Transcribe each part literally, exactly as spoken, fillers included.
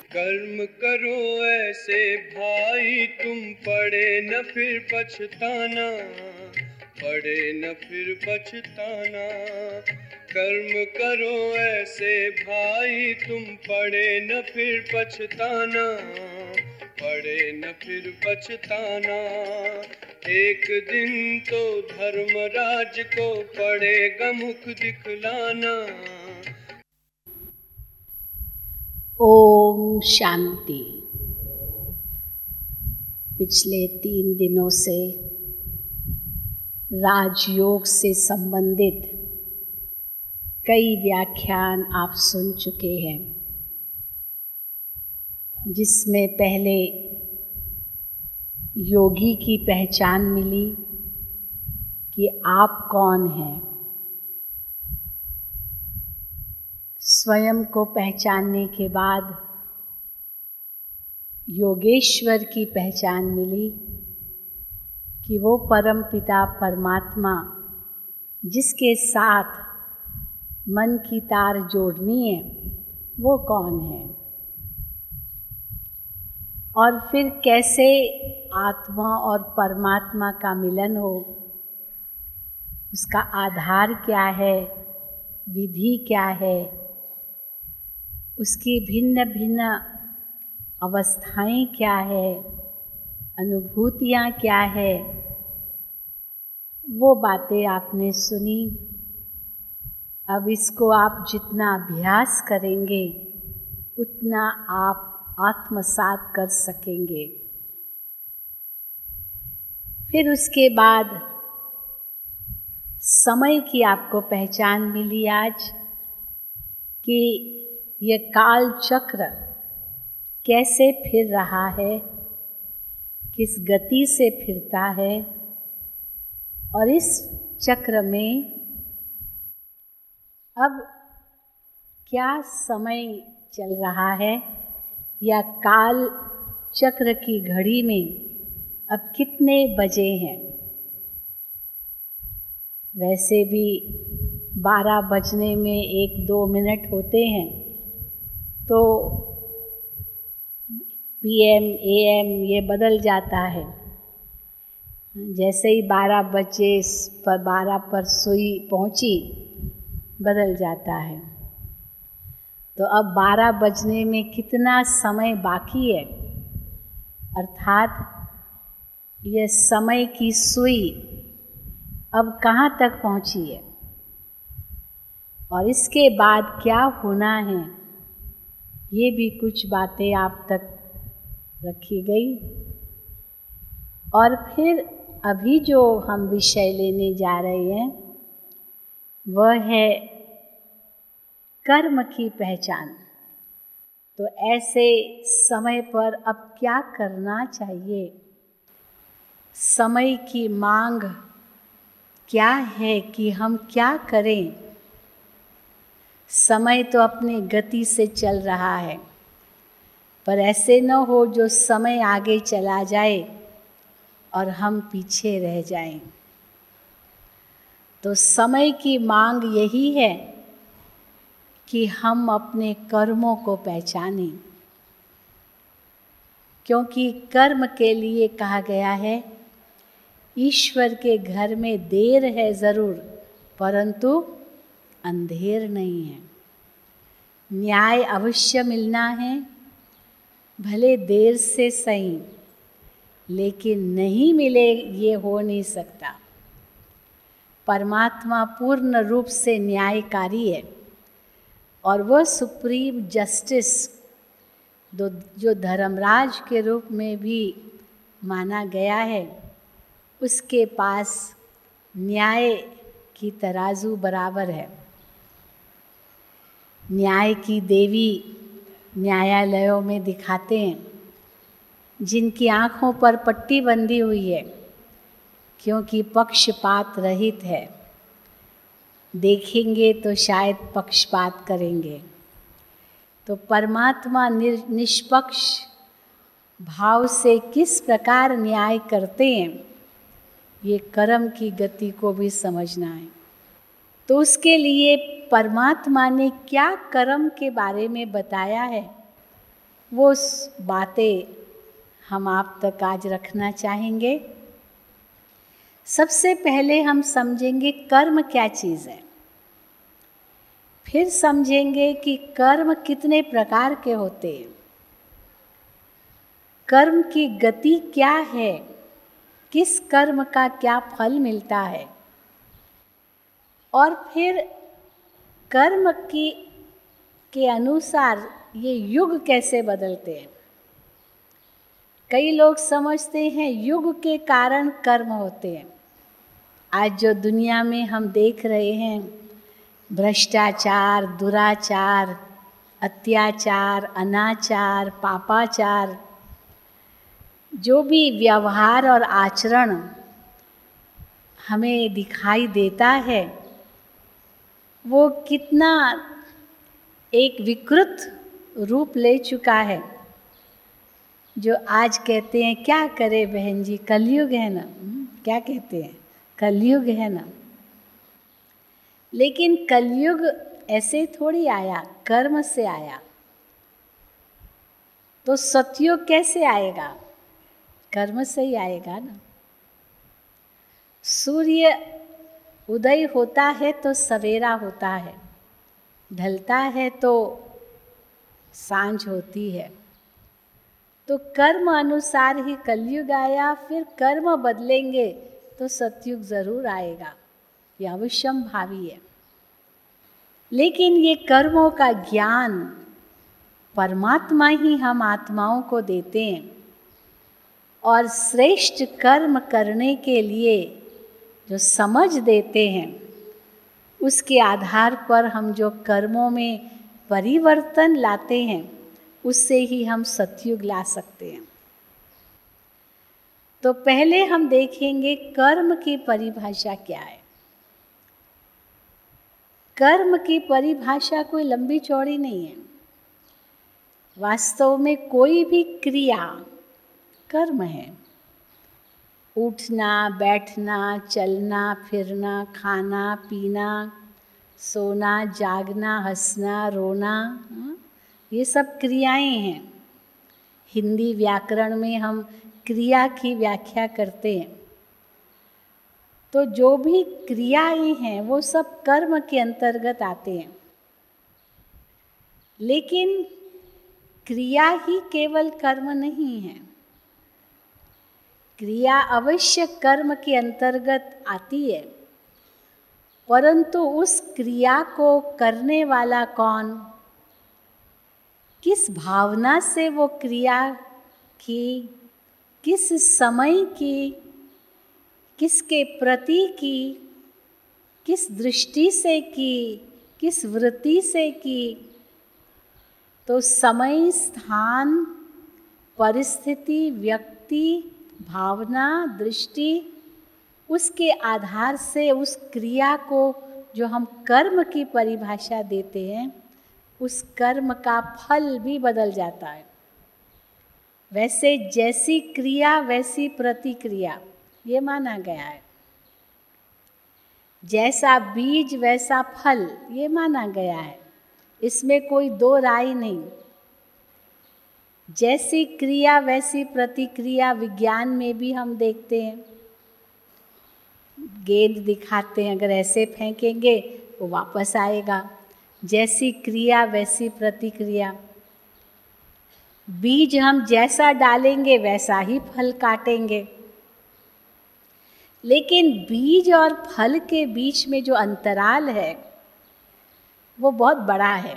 कर्म करो ऐसे भाई, तुम पड़े न फिर पछताना, पड़े न फिर पछताना। कर्म करो ऐसे भाई, तुम पड़े न फिर पछताना, पड़े न फिर पछताना। एक दिन तो धर्मराज को पड़ेगा मुख दिखलाना। ओम शांति। पिछले तीन दिनों से राजयोग से संबंधित कई व्याख्यान आप सुन चुके हैं, जिसमें पहले योगी की पहचान मिली कि आप कौन हैं। स्वयं को पहचानने के बाद योगेश्वर की पहचान मिली कि वो परमपिता परमात्मा जिसके साथ मन की तार जोड़नी है, वो कौन है। और फिर कैसे आत्मा और परमात्मा का मिलन हो, उसका आधार क्या है, विधि क्या है, उसकी भिन्न भिन्न अवस्थाएं क्या है, अनुभूतियाँ क्या है, वो बातें आपने सुनी। अब इसको आप जितना अभ्यास करेंगे उतना आप आत्मसात कर सकेंगे। फिर उसके बाद समय की आपको पहचान मिली आज कि ये काल चक्र कैसे फिर रहा है, किस गति से फिरता है, और इस चक्र में अब क्या समय चल रहा है, या काल चक्र की घड़ी में अब कितने बजे हैं। वैसे भी बारह बजने में एक दो मिनट होते हैं, तो पीएम एएम ये बदल जाता है। जैसे ही बारह बजे पर बारह पर सुई पहुंची, बदल जाता है। तो अब बारह बजने में कितना समय बाकी है, अर्थात यह समय की सुई अब कहाँ तक पहुंची है, और इसके बाद क्या होना है, ये भी कुछ बातें आप तक रखी गई। और फिर अभी जो हम विषय लेने जा रहे हैं वह है कर्म की पहचान। तो ऐसे समय पर अब क्या करना चाहिए, समय की मांग क्या है कि हम क्या करें। समय तो अपनी गति से चल रहा है, पर ऐसे न हो जो समय आगे चला जाए और हम पीछे रह जाएं। तो समय की मांग यही है कि हम अपने कर्मों को पहचानें, क्योंकि कर्म के लिए कहा गया है, ईश्वर के घर में देर है ज़रूर, परंतु अंधेर नहीं है। न्याय अवश्य मिलना है, भले देर से सही, लेकिन नहीं मिले ये हो नहीं सकता। परमात्मा पूर्ण रूप से न्यायकारी है, और वह सुप्रीम जस्टिस जो धर्मराज के रूप में भी माना गया है, उसके पास न्याय की तराजू बराबर है। न्याय की देवी न्यायालयों में दिखाते हैं, जिनकी आँखों पर पट्टी बंधी हुई है, क्योंकि पक्षपात रहित है। देखेंगे तो शायद पक्षपात करेंगे। तो परमात्मा निष्पक्ष भाव से किस प्रकार न्याय करते हैं, ये कर्म की गति को भी समझना है। तो उसके लिए परमात्मा ने क्या कर्म के बारे में बताया है, वो बातें हम आप तक आज रखना चाहेंगे। सबसे पहले हम समझेंगे कर्म क्या चीज़ है, फिर समझेंगे कि कर्म कितने प्रकार के होते हैं, कर्म की गति क्या है, किस कर्म का क्या फल मिलता है, और फिर कर्म की के अनुसार ये युग कैसे बदलते हैं। कई लोग समझते हैं युग के कारण कर्म होते हैं। आज जो दुनिया में हम देख रहे हैं, भ्रष्टाचार, दुराचार, अत्याचार, अनाचार, पापाचार, जो भी व्यवहार और आचरण हमें दिखाई देता है, वो कितना एक विकृत रूप ले चुका है। जो आज कहते हैं क्या करे बहन जी, कलयुग है ना, क्या कहते हैं, कलयुग है ना। लेकिन कलयुग ऐसे थोड़ी आया, कर्म से आया। तो सतयुग कैसे आएगा, कर्म से ही आएगा ना। सूर्य उदय होता है तो सवेरा होता है, ढलता है तो सांझ होती है। तो कर्म अनुसार ही कलयुग आया, फिर कर्म बदलेंगे तो सतयुग जरूर आएगा, यह अवश्यम भावी है। लेकिन ये कर्मों का ज्ञान परमात्मा ही हम आत्माओं को देते हैं, और श्रेष्ठ कर्म करने के लिए जो समझ देते हैं, उसके आधार पर हम जो कर्मों में परिवर्तन लाते हैं, उससे ही हम सतयुग ला सकते हैं। तो पहले हम देखेंगे कर्म की परिभाषा क्या है। कर्म की परिभाषा कोई लंबी चौड़ी नहीं है। वास्तव में कोई भी क्रिया कर्म है। उठना, बैठना, चलना, फिरना, खाना, पीना, सोना, जागना, हंसना, रोना, ये सब क्रियाएं हैं। हिंदी व्याकरण में हम क्रिया की व्याख्या करते हैं। तो जो भी क्रियाएं हैं वो सब कर्म के अंतर्गत आते हैं। लेकिन क्रिया ही केवल कर्म नहीं है। क्रिया अवश्य कर्म के अंतर्गत आती है, परंतु उस क्रिया को करने वाला कौन, किस भावना से वो क्रिया की, किस समय की, किसके प्रति की, किस दृष्टि से की, किस वृत्ति से की, तो समय, स्थान, परिस्थिति, व्यक्ति, भावना, दृष्टि, उसके आधार से उस क्रिया को जो हम कर्म की परिभाषा देते हैं, उस कर्म का फल भी बदल जाता है। वैसे जैसी क्रिया वैसी प्रतिक्रिया, ये माना गया है। जैसा बीज वैसा फल, ये माना गया है। इसमें कोई दो राय नहीं। जैसी क्रिया वैसी प्रतिक्रिया विज्ञान में भी हम देखते हैं। गेंद दिखाते हैं, अगर ऐसे फेंकेंगे वो वापस आएगा। जैसी क्रिया वैसी प्रतिक्रिया। बीज हम जैसा डालेंगे वैसा ही फल काटेंगे। लेकिन बीज और फल के बीच में जो अंतराल है वो बहुत बड़ा है।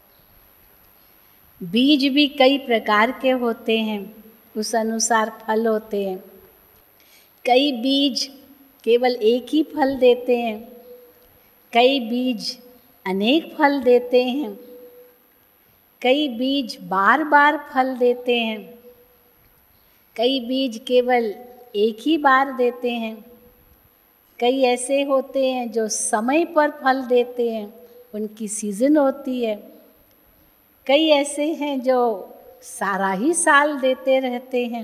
बीज भी कई प्रकार के होते हैं, उस अनुसार फल होते हैं। कई बीज केवल एक ही फल देते हैं, कई बीज अनेक फल देते हैं, कई बीज बार बार फल देते हैं, कई बीज केवल एक ही बार देते हैं, कई ऐसे होते हैं जो समय पर फल देते हैं, उनकी सीजन होती है, कई ऐसे हैं जो सारा ही साल देते रहते हैं।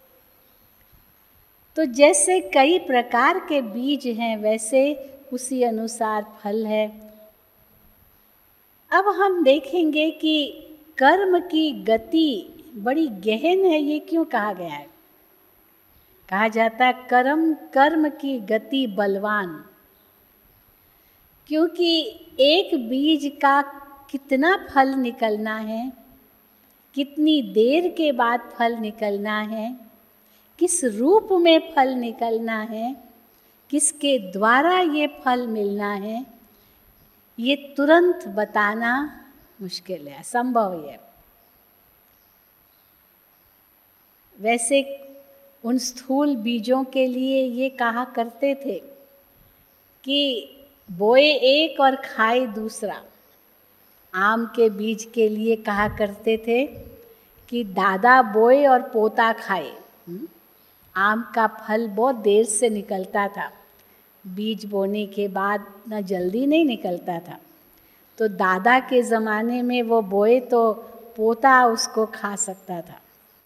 तो जैसे कई प्रकार के बीज हैं वैसे उसी अनुसार फल है। अब हम देखेंगे कि कर्म की गति बड़ी गहन है। ये क्यों कहा गया है? कहा जाता है कर्म कर्म की गति बलवान, क्योंकि एक बीज का कितना फल निकलना है, कितनी देर के बाद फल निकलना है, किस रूप में फल निकलना है, किसके द्वारा ये फल मिलना है, ये तुरंत बताना मुश्किल है, असंभव है। वैसे उन स्थूल बीजों के लिए ये कहा करते थे कि बोए एक और खाए दूसरा। आम के बीज के लिए कहा करते थे कि दादा बोए और पोता खाए। आम का फल बहुत देर से निकलता था, बीज बोने के बाद ना जल्दी नहीं निकलता था, तो दादा के ज़माने में वो बोए तो पोता उसको खा सकता था।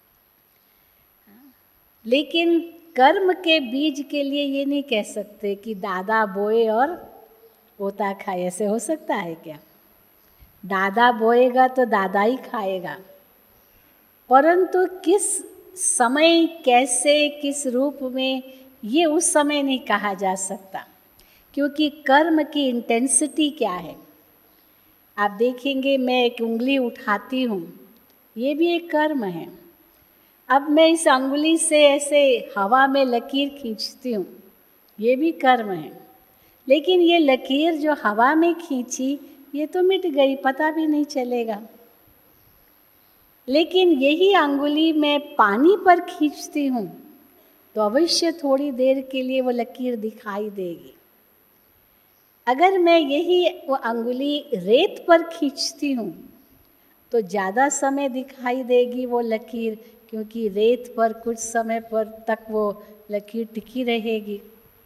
लेकिन कर्म के बीज के लिए ये नहीं कह सकते कि दादा बोए और पोता खाए। ऐसे हो सकता है क्या? दादा बोएगा तो दादा ही खाएगा, परंतु किस समय, कैसे, किस रूप में, ये उस समय नहीं कहा जा सकता, क्योंकि कर्म की इंटेंसिटी क्या है। आप देखेंगे, मैं एक उंगली उठाती हूँ, ये भी एक कर्म है। अब मैं इस अंगुली से ऐसे हवा में लकीर खींचती हूँ, ये भी कर्म है। लेकिन ये लकीर जो हवा में खींची, ये तो मिट गई, पता भी नहीं चलेगा। लेकिन यही अंगुली मैं पानी पर खींचती हूँ तो अवश्य थोड़ी देर के लिए वो लकीर दिखाई देगी। अगर मैं यही वो अंगुली रेत पर खींचती हूँ तो ज़्यादा समय दिखाई देगी वो लकीर, क्योंकि रेत पर कुछ समय पर तक वो लकीर टिकी रहेगी।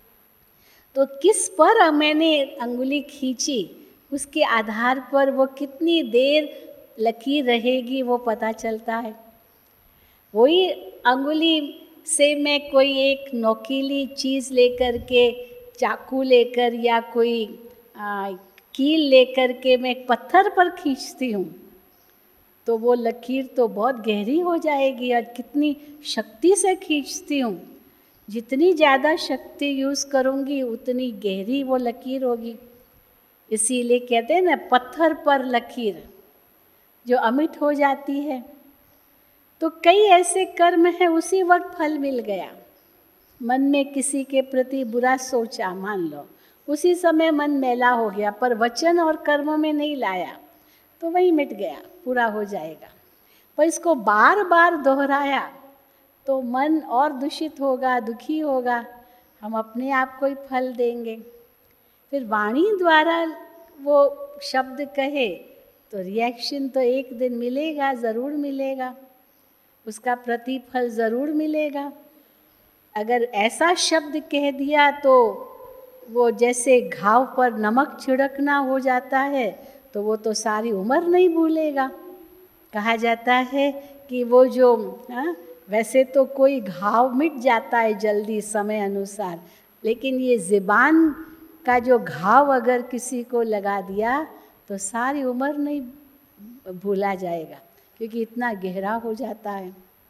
तो किस पर मैंने अंगुली खींची, उसके आधार पर वो कितनी देर लकीर रहेगी वो पता चलता है। वही अंगुली से मैं कोई एक नोकीली चीज़ लेकर के, चाकू लेकर या कोई आ, कील लेकर के मैं एक पत्थर पर खींचती हूँ तो वो लकीर तो बहुत गहरी हो जाएगी। और कितनी शक्ति से खींचती हूँ, जितनी ज़्यादा शक्ति यूज़ करूँगी उतनी गहरी वो लकीर होगी। इसीलिए कहते हैं ना, पत्थर पर लकीर जो अमिट हो जाती है। तो कई ऐसे कर्म हैं, उसी वक्त फल मिल गया। मन में किसी के प्रति बुरा सोचा, मान लो, उसी समय मन मैला हो गया, पर वचन और कर्म में नहीं लाया तो वही मिट गया, पूरा हो जाएगा। पर इसको बार बार दोहराया तो मन और दूषित होगा, दुखी होगा, हम अपने आप को ही फल देंगे। फिर वाणी द्वारा वो शब्द कहे तो रिएक्शन तो एक दिन मिलेगा, ज़रूर मिलेगा, उसका प्रतिफल ज़रूर मिलेगा। अगर ऐसा शब्द कह दिया तो वो जैसे घाव पर नमक छिड़कना हो जाता है, तो वो तो सारी उम्र नहीं भूलेगा। कहा जाता है कि वो जो हाँ, वैसे तो कोई घाव मिट जाता है जल्दी समय अनुसार, लेकिन ये ज़ुबान का जो घाव अगर किसी को लगा दिया तो सारी उम्र नहीं भूला जाएगा, क्योंकि इतना गहरा हो जाता है।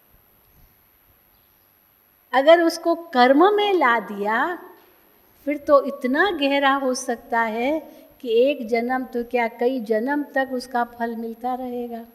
अगर उसको कर्म में ला दिया फिर तो इतना गहरा हो सकता है कि एक जन्म तो क्या, कई जन्म तक उसका फल मिलता रहेगा।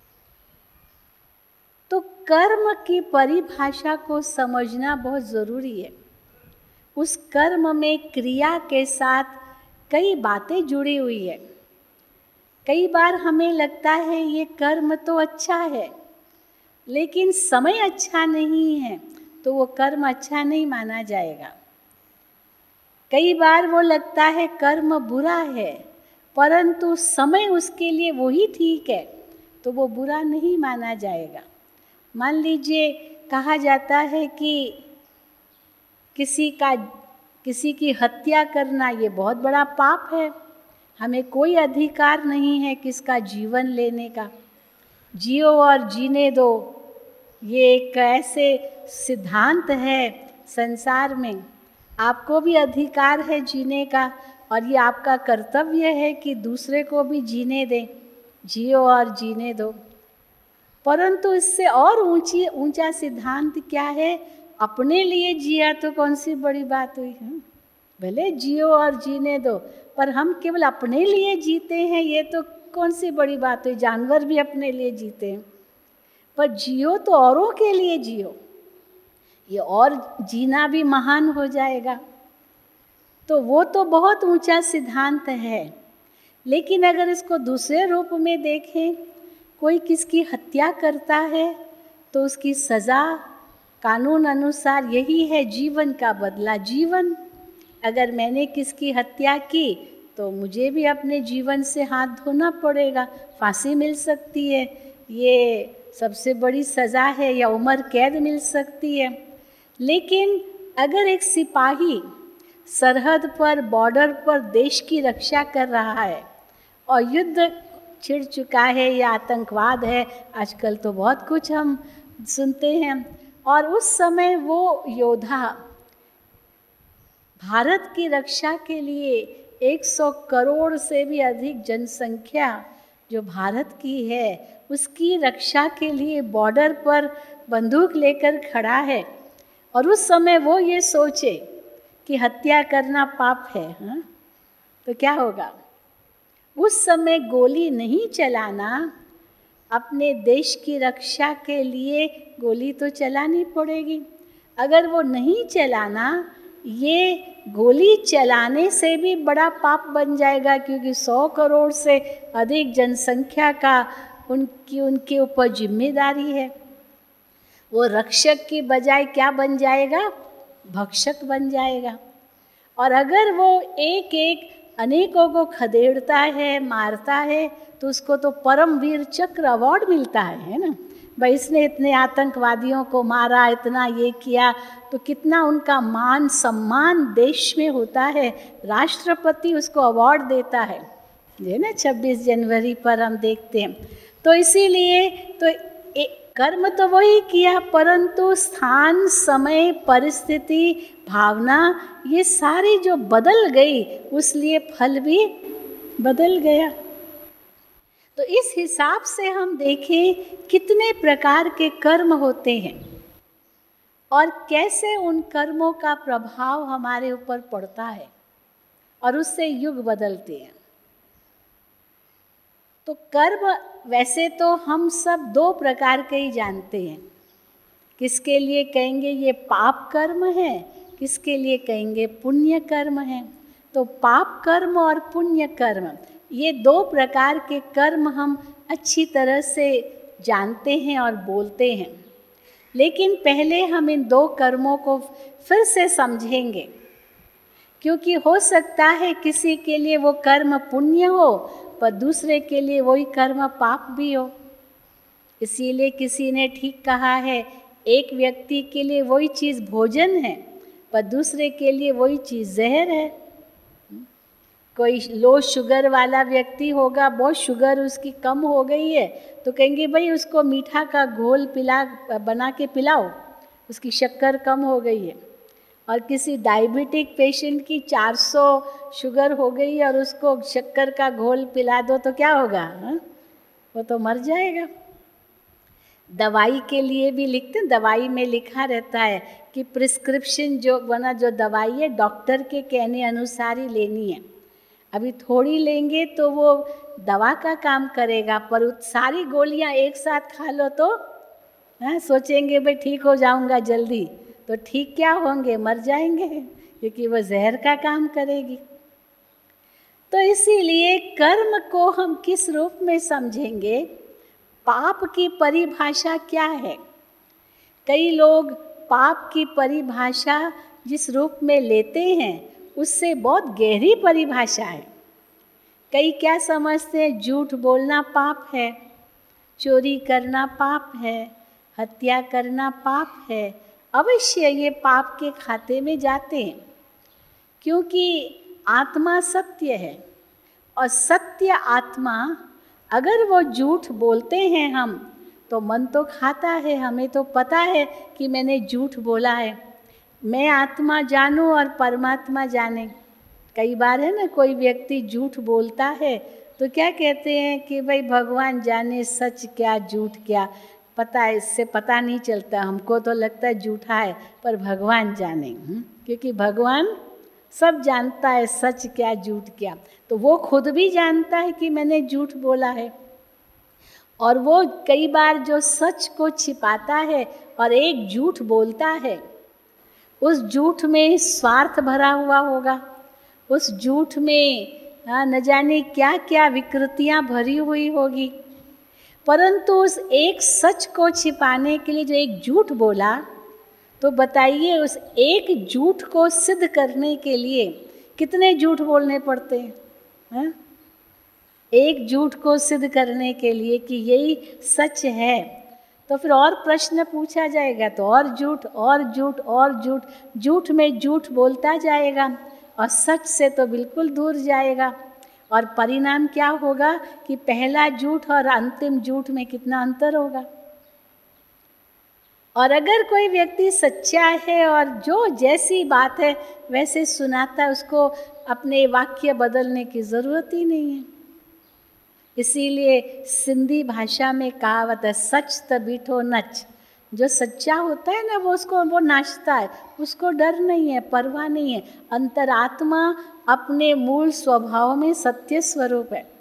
तो कर्म की परिभाषा को समझना बहुत ज़रूरी है। उस कर्म में क्रिया के साथ कई बातें जुड़ी हुई है। कई बार हमें लगता है ये कर्म तो अच्छा है, लेकिन समय अच्छा नहीं है तो वो कर्म अच्छा नहीं माना जाएगा। कई बार वो लगता है कर्म बुरा है, परंतु समय उसके लिए वही ठीक है तो वो बुरा नहीं माना जाएगा। मान लीजिए कहा जाता है कि किसी का किसी की हत्या करना ये बहुत बड़ा पाप है, हमें कोई अधिकार नहीं है किसका जीवन लेने का, जियो और जीने दो, ये एक ऐसे सिद्धांत है संसार में। आपको भी अधिकार है जीने का और ये आपका कर्तव्य है कि दूसरे को भी जीने दें, जियो और जीने दो। परंतु इससे और ऊंची ऊंचा सिद्धांत क्या है, अपने लिए जिया तो कौन सी बड़ी बात हुई है। भले जियो और जीने दो, पर हम केवल अपने लिए जीते हैं, ये तो कौन सी बड़ी बात हुई। जानवर भी अपने लिए जीते हैं, पर जियो तो औरों के लिए जियो, ये और जीना भी महान हो जाएगा। तो वो तो बहुत ऊंचा सिद्धांत है। लेकिन अगर इसको दूसरे रूप में देखें, कोई किसकी हत्या करता है तो उसकी सज़ा कानून अनुसार यही है, जीवन का बदला जीवन। अगर मैंने किसकी हत्या की तो मुझे भी अपने जीवन से हाथ धोना पड़ेगा, फांसी मिल सकती है, ये सबसे बड़ी सज़ा है, या उम्र कैद मिल सकती है। लेकिन अगर एक सिपाही सरहद पर, बॉर्डर पर देश की रक्षा कर रहा है और युद्ध छिड़ चुका है या आतंकवाद है, आजकल तो बहुत कुछ हम सुनते हैं, और उस समय वो योद्धा भारत की रक्षा के लिए सौ करोड़ से भी अधिक जनसंख्या जो भारत की है उसकी रक्षा के लिए बॉर्डर पर बंदूक लेकर खड़ा है, और उस समय वो ये सोचे कि हत्या करना पाप है, हाँ? तो क्या होगा? उस समय गोली नहीं चलाना, अपने देश की रक्षा के लिए गोली तो चलानी पड़ेगी। अगर वो नहीं चलाना, ये गोली चलाने से भी बड़ा पाप बन जाएगा, क्योंकि सौ करोड़ से अधिक जनसंख्या का उनकी उनके ऊपर जिम्मेदारी है। वो रक्षक की बजाय क्या बन जाएगा? भक्षक बन जाएगा। और अगर वो एक एक अनेकों को खदेड़ता है, मारता है, तो उसको तो परमवीर चक्र अवार्ड मिलता है, है ना। भाई इसने इतने आतंकवादियों को मारा, इतना ये किया, तो कितना उनका मान सम्मान देश में होता है, राष्ट्रपति उसको अवार्ड देता है, है ना, छब्बीस जनवरी पर हम देखते हैं। तो इसीलिए तो एक कर्म तो वही किया, परंतु स्थान, समय, परिस्थिति, भावना, ये सारी जो बदल गई, उसलिए फल भी बदल गया। तो इस हिसाब से हम देखें कितने प्रकार के कर्म होते हैं और कैसे उन कर्मों का प्रभाव हमारे ऊपर पड़ता है और उससे युग बदलते हैं। तो कर्म वैसे तो हम सब दो प्रकार के ही जानते हैं। किसके लिए कहेंगे ये पाप कर्म है, किसके लिए कहेंगे पुण्य कर्म है। तो पाप कर्म और पुण्य कर्म, ये दो प्रकार के कर्म हम अच्छी तरह से जानते हैं और बोलते हैं। लेकिन पहले हम इन दो कर्मों को फिर से समझेंगे, क्योंकि हो सकता है किसी के लिए वो कर्म पुण्य हो पर दूसरे के लिए वही कर्म पाप भी हो। इसीलिए किसी ने ठीक कहा है, एक व्यक्ति के लिए वही चीज़ भोजन है पर दूसरे के लिए वही चीज़ जहर है। कोई लो शुगर वाला व्यक्ति होगा, बहुत शुगर उसकी कम हो गई है, तो कहेंगे भाई उसको मीठा का घोल पिला बना के पिलाओ, उसकी शक्कर कम हो गई है। और किसी डायबिटिक पेशेंट की चार सौ शुगर हो गई है और उसको शक्कर का घोल पिला दो तो क्या होगा? हा? वो तो मर जाएगा। दवाई के लिए भी लिखते हैं, दवाई में लिखा रहता है कि प्रिस्क्रिप्शन जो बना जो दवाई है डॉक्टर के कहने अनुसार ही लेनी है। अभी थोड़ी लेंगे तो वो दवा का काम करेगा, पर सारी गोलियां एक साथ खा लो तो हाँ सोचेंगे भाई ठीक हो जाऊंगा जल्दी, तो ठीक क्या होंगे? मर जाएंगे, क्योंकि वो जहर का काम करेगी। तो इसीलिए कर्म को हम किस रूप में समझेंगे? पाप की परिभाषा क्या है? कई लोग पाप की परिभाषा जिस रूप में लेते हैं उससे बहुत गहरी परिभाषा है। कई क्या समझते हैं? झूठ बोलना पाप है, चोरी करना पाप है, हत्या करना पाप है। अवश्य ये पाप के खाते में जाते हैं, क्योंकि आत्मा सत्य है और सत्य आत्मा, अगर वो झूठ बोलते हैं हम तो मन तो खाता है, हमें तो पता है कि मैंने झूठ बोला है। मैं आत्मा जानूं और परमात्मा जाने। कई बार है ना, कोई व्यक्ति झूठ बोलता है तो क्या कहते हैं कि भाई भगवान जाने सच क्या झूठ क्या, पता है, इससे पता नहीं चलता, हमको तो लगता है झूठा है, पर भगवान जाने, क्योंकि भगवान सब जानता है सच क्या झूठ क्या। तो वो खुद भी जानता है कि मैंने झूठ बोला है, और वो कई बार जो सच को छिपाता है और एक झूठ बोलता है, उस झूठ में स्वार्थ भरा हुआ होगा, उस झूठ में हाँ न जाने क्या क्या विकृतियाँ भरी हुई होगी, परंतु उस एक सच को छिपाने के लिए जो एक झूठ बोला, तो बताइए उस एक झूठ को सिद्ध करने के लिए कितने झूठ बोलने पड़ते हैं, हाँ? एक झूठ को सिद्ध करने के लिए कि यही सच है, तो फिर और प्रश्न पूछा जाएगा, तो और झूठ और झूठ और झूठ, झूठ में झूठ बोलता जाएगा और सच से तो बिल्कुल दूर जाएगा। और परिणाम क्या होगा कि पहला झूठ और अंतिम झूठ में कितना अंतर होगा। और अगर कोई व्यक्ति सच्चा है और जो जैसी बात है वैसे सुनाता है, उसको अपने वाक्य बदलने की ज़रूरत ही नहीं है। इसीलिए सिंधी भाषा में कहावत है, सच त बीठो नच। जो सच्चा होता है ना, वो उसको वो नाचता है, उसको डर नहीं है, परवाह नहीं है। अंतरात्मा अपने मूल स्वभाव में सत्य स्वरूप है।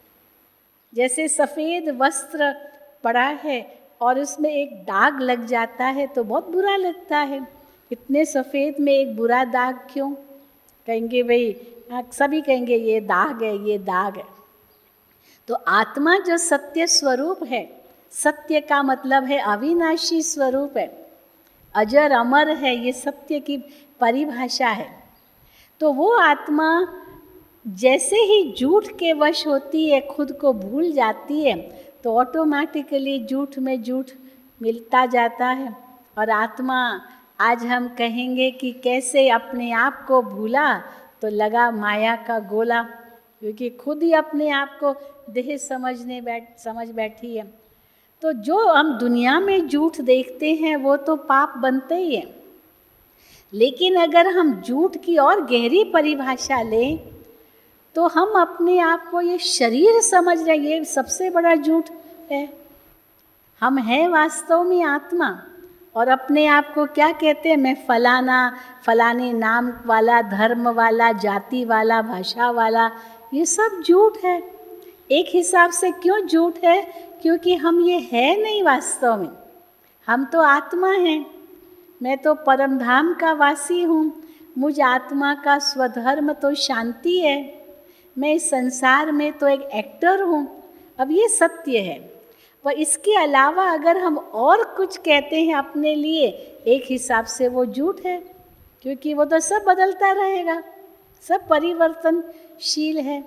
जैसे सफ़ेद वस्त्र पड़ा है और उसमें एक दाग लग जाता है तो बहुत बुरा लगता है। इतने सफ़ेद में एक बुरा दाग क्यों? कहेंगे भाई, सभी कहेंगे ये दाग है, ये दाग है। तो आत्मा जो सत्य स्वरूप है, सत्य का मतलब है अविनाशी स्वरूप है, अजर अमर है, ये सत्य की परिभाषा है। तो वो आत्मा जैसे ही झूठ के वश होती है, खुद को भूल जाती है, तो ऑटोमेटिकली झूठ में झूठ मिलता जाता है। और आत्मा, आज हम कहेंगे कि कैसे अपने आप को भूला, तो लगा माया का गोला, क्योंकि खुद ही अपने आप को देह समझने बैठ समझ बैठी है। तो जो हम दुनिया में झूठ देखते हैं वो तो पाप बनते ही है, लेकिन अगर हम झूठ की और गहरी परिभाषा लें तो हम अपने आप को ये शरीर समझ रहे हैं, ये सबसे बड़ा झूठ है। हम हैं वास्तव में आत्मा, और अपने आप को क्या कहते हैं, मैं फलाना, फलाने नाम वाला, धर्म वाला, जाति वाला, भाषा वाला, ये सब झूठ है। एक हिसाब से क्यों झूठ है? क्योंकि हम ये है नहीं वास्तव में। हम तो आत्मा हैं, मैं तो परम धाम का वासी हूँ, मुझ आत्मा का स्वधर्म तो शांति है, मैं इस संसार में तो एक एक्टर हूँ। अब ये सत्य है, पर इसके अलावा अगर हम और कुछ कहते हैं अपने लिए, एक हिसाब से वो झूठ है, क्योंकि वो तो सब बदलता रहेगा, सब परिवर्तनशील है।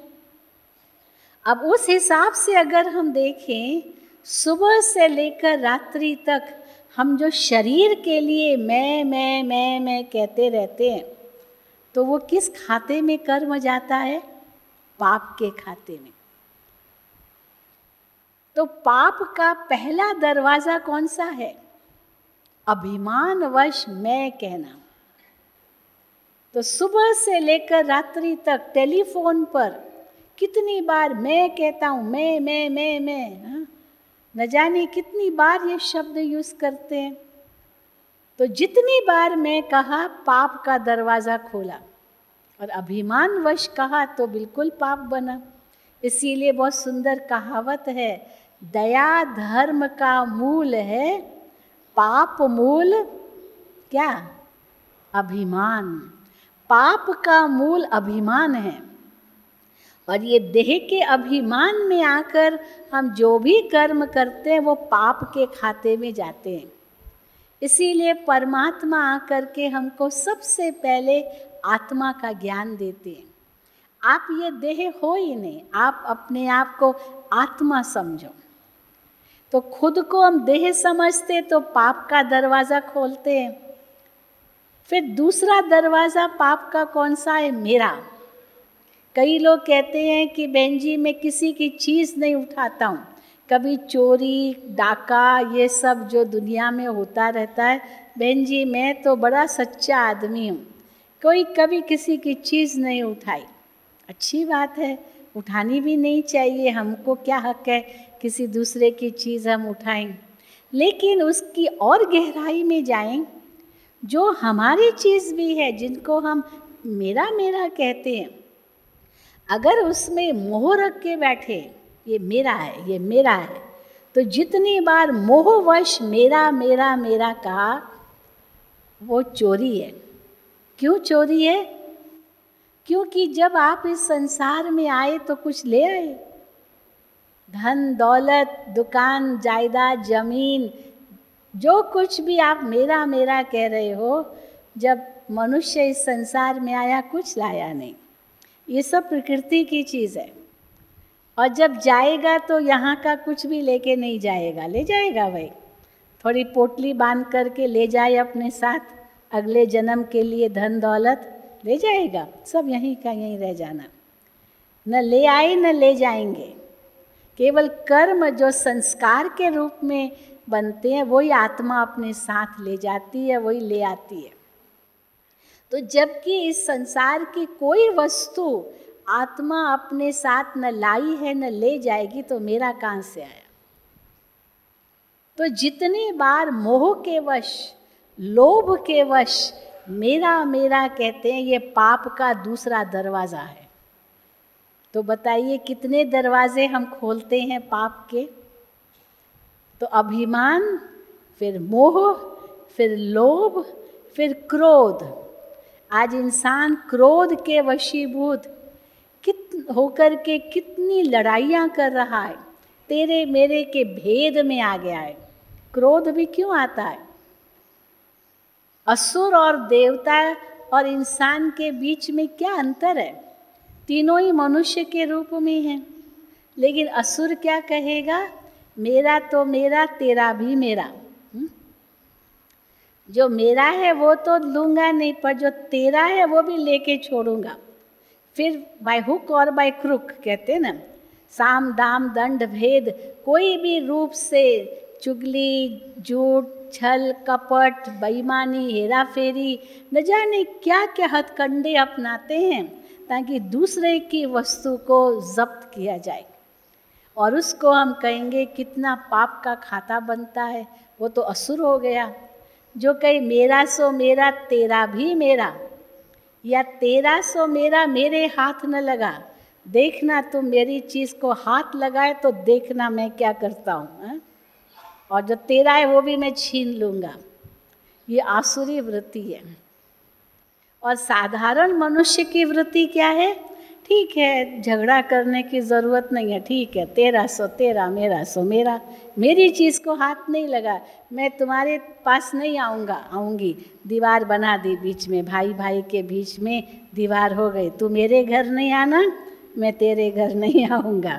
अब उस हिसाब से अगर हम देखें, सुबह से लेकर रात्रि तक हम जो शरीर के लिए मैं मैं मैं मैं कहते रहते हैं, तो वो किस खाते में कर्म जाता है? पाप के खाते में। तो पाप का पहला दरवाजा कौन सा है? अभिमानवश मैं कहना। तो सुबह से लेकर रात्रि तक टेलीफोन पर कितनी बार मैं कहता हूँ, मैं मैं मैं मैं हाँ? न जाने कितनी बार ये शब्द यूज करते हैं। तो जितनी बार मैं कहा, पाप का दरवाज़ा खोला, और अभिमानवश कहा तो बिल्कुल पाप बना। इसीलिए बहुत सुंदर कहावत है, दया धर्म का मूल है, पाप मूल क्या? अभिमान। पाप का मूल अभिमान है, और ये देह के अभिमान में आकर हम जो भी कर्म करते हैं वो पाप के खाते में जाते हैं। इसीलिए परमात्मा आकर के हमको सबसे पहले आत्मा का ज्ञान देते हैं। आप ये देह हो ही नहीं, आप अपने आप को आत्मा समझो। तो खुद को हम देह समझते तो पाप का दरवाज़ा खोलते हैं। फिर दूसरा दरवाज़ा पाप का कौन सा है? मेरा। कई लोग कहते हैं कि बहन जी मैं किसी की चीज़ नहीं उठाता हूँ, कभी चोरी डाका ये सब जो दुनिया में होता रहता है, बहन जी मैं तो बड़ा सच्चा आदमी हूँ, कोई कभी किसी की चीज़ नहीं उठाई। अच्छी बात है, उठानी भी नहीं चाहिए, हमको क्या हक है किसी दूसरे की चीज़ हम उठाएं। लेकिन उसकी और गहराई में जाएं, जो हमारी चीज़ भी है, जिनको हम मेरा मेरा कहते हैं, अगर उसमें मोह रख के बैठे, ये मेरा है, ये मेरा है, तो जितनी बार मोहवश मेरा मेरा मेरा कहा, वो चोरी है। क्यों चोरी है? क्योंकि जब आप इस संसार में आए तो कुछ ले आए, धन दौलत, दुकान, जायदाद, जमीन, जो कुछ भी आप मेरा मेरा कह रहे हो, जब मनुष्य इस संसार में आया कुछ लाया नहीं। ये सब प्रकृति की चीज़ है। और जब जाएगा तो यहाँ का कुछ भी लेके नहीं जाएगा। ले जाएगा भाई, थोड़ी पोटली बांध करके ले जाए अपने साथ, अगले जन्म के लिए धन दौलत ले जाएगा, सब यहीं का यहीं रह जाना। न ले आए न ले जाएंगे। केवल कर्म जो संस्कार के रूप में बनते हैं वही आत्मा अपने साथ ले जाती है, वही ले आती है। तो जबकि इस संसार की कोई वस्तु आत्मा अपने साथ न लाई है न ले जाएगी, तो मेरा कहाँ से आया? तो जितनी बार मोह के वश, लोभ के वश मेरा मेरा कहते हैं, ये पाप का दूसरा दरवाज़ा है। तो बताइए कितने दरवाजे हम खोलते हैं पाप के? तो अभिमान, फिर मोह, फिर लोभ, फिर क्रोध। आज इंसान क्रोध के वशीभूत कित होकर के कितनी लड़ाइयाँ कर रहा है, तेरे मेरे के भेद में आ गया है। क्रोध भी क्यों आता है? असुर और देवता और इंसान के बीच में क्या अंतर है? तीनों ही मनुष्य के रूप में हैं, लेकिन असुर क्या कहेगा? मेरा तो मेरा, तेरा भी मेरा। हुँ? जो मेरा है वो तो लूँगा नहीं, पर जो तेरा है वो भी लेके छोड़ूंगा। फिर बाय हुक और बाय क्रुक कहते हैं ना, साम दाम दंड भेद, कोई भी रूप से चुगली, झूठ, छल, कपट, बेईमानी, हेरा फेरी, न जाने क्या क्या हथकंडे अपनाते हैं ताकि दूसरे की वस्तु को जब्त किया जाए। और उसको हम कहेंगे कितना पाप का खाता बनता है, वो तो असुर हो गया। जो कहे मेरा सो मेरा, तेरा भी मेरा, या तेरा सो मेरा, मेरे हाथ न लगा, देखना तुम मेरी चीज़ को हाथ लगाए तो देखना मैं क्या करता हूँ, और जो तेरा है वो भी मैं छीन लूँगा। ये आसुरी वृत्ति है। और साधारण मनुष्य की वृत्ति क्या है? ठीक है, झगड़ा करने की ज़रूरत नहीं है, ठीक है, तेरा सो तेरा, मेरा सो मेरा, मेरी चीज़ को हाथ नहीं लगा, मैं तुम्हारे पास नहीं आऊँगा, आऊँगी। दीवार बना दी बीच में, भाई भाई के बीच में दीवार हो गई, तू मेरे घर नहीं आना, मैं तेरे घर नहीं आऊँगा।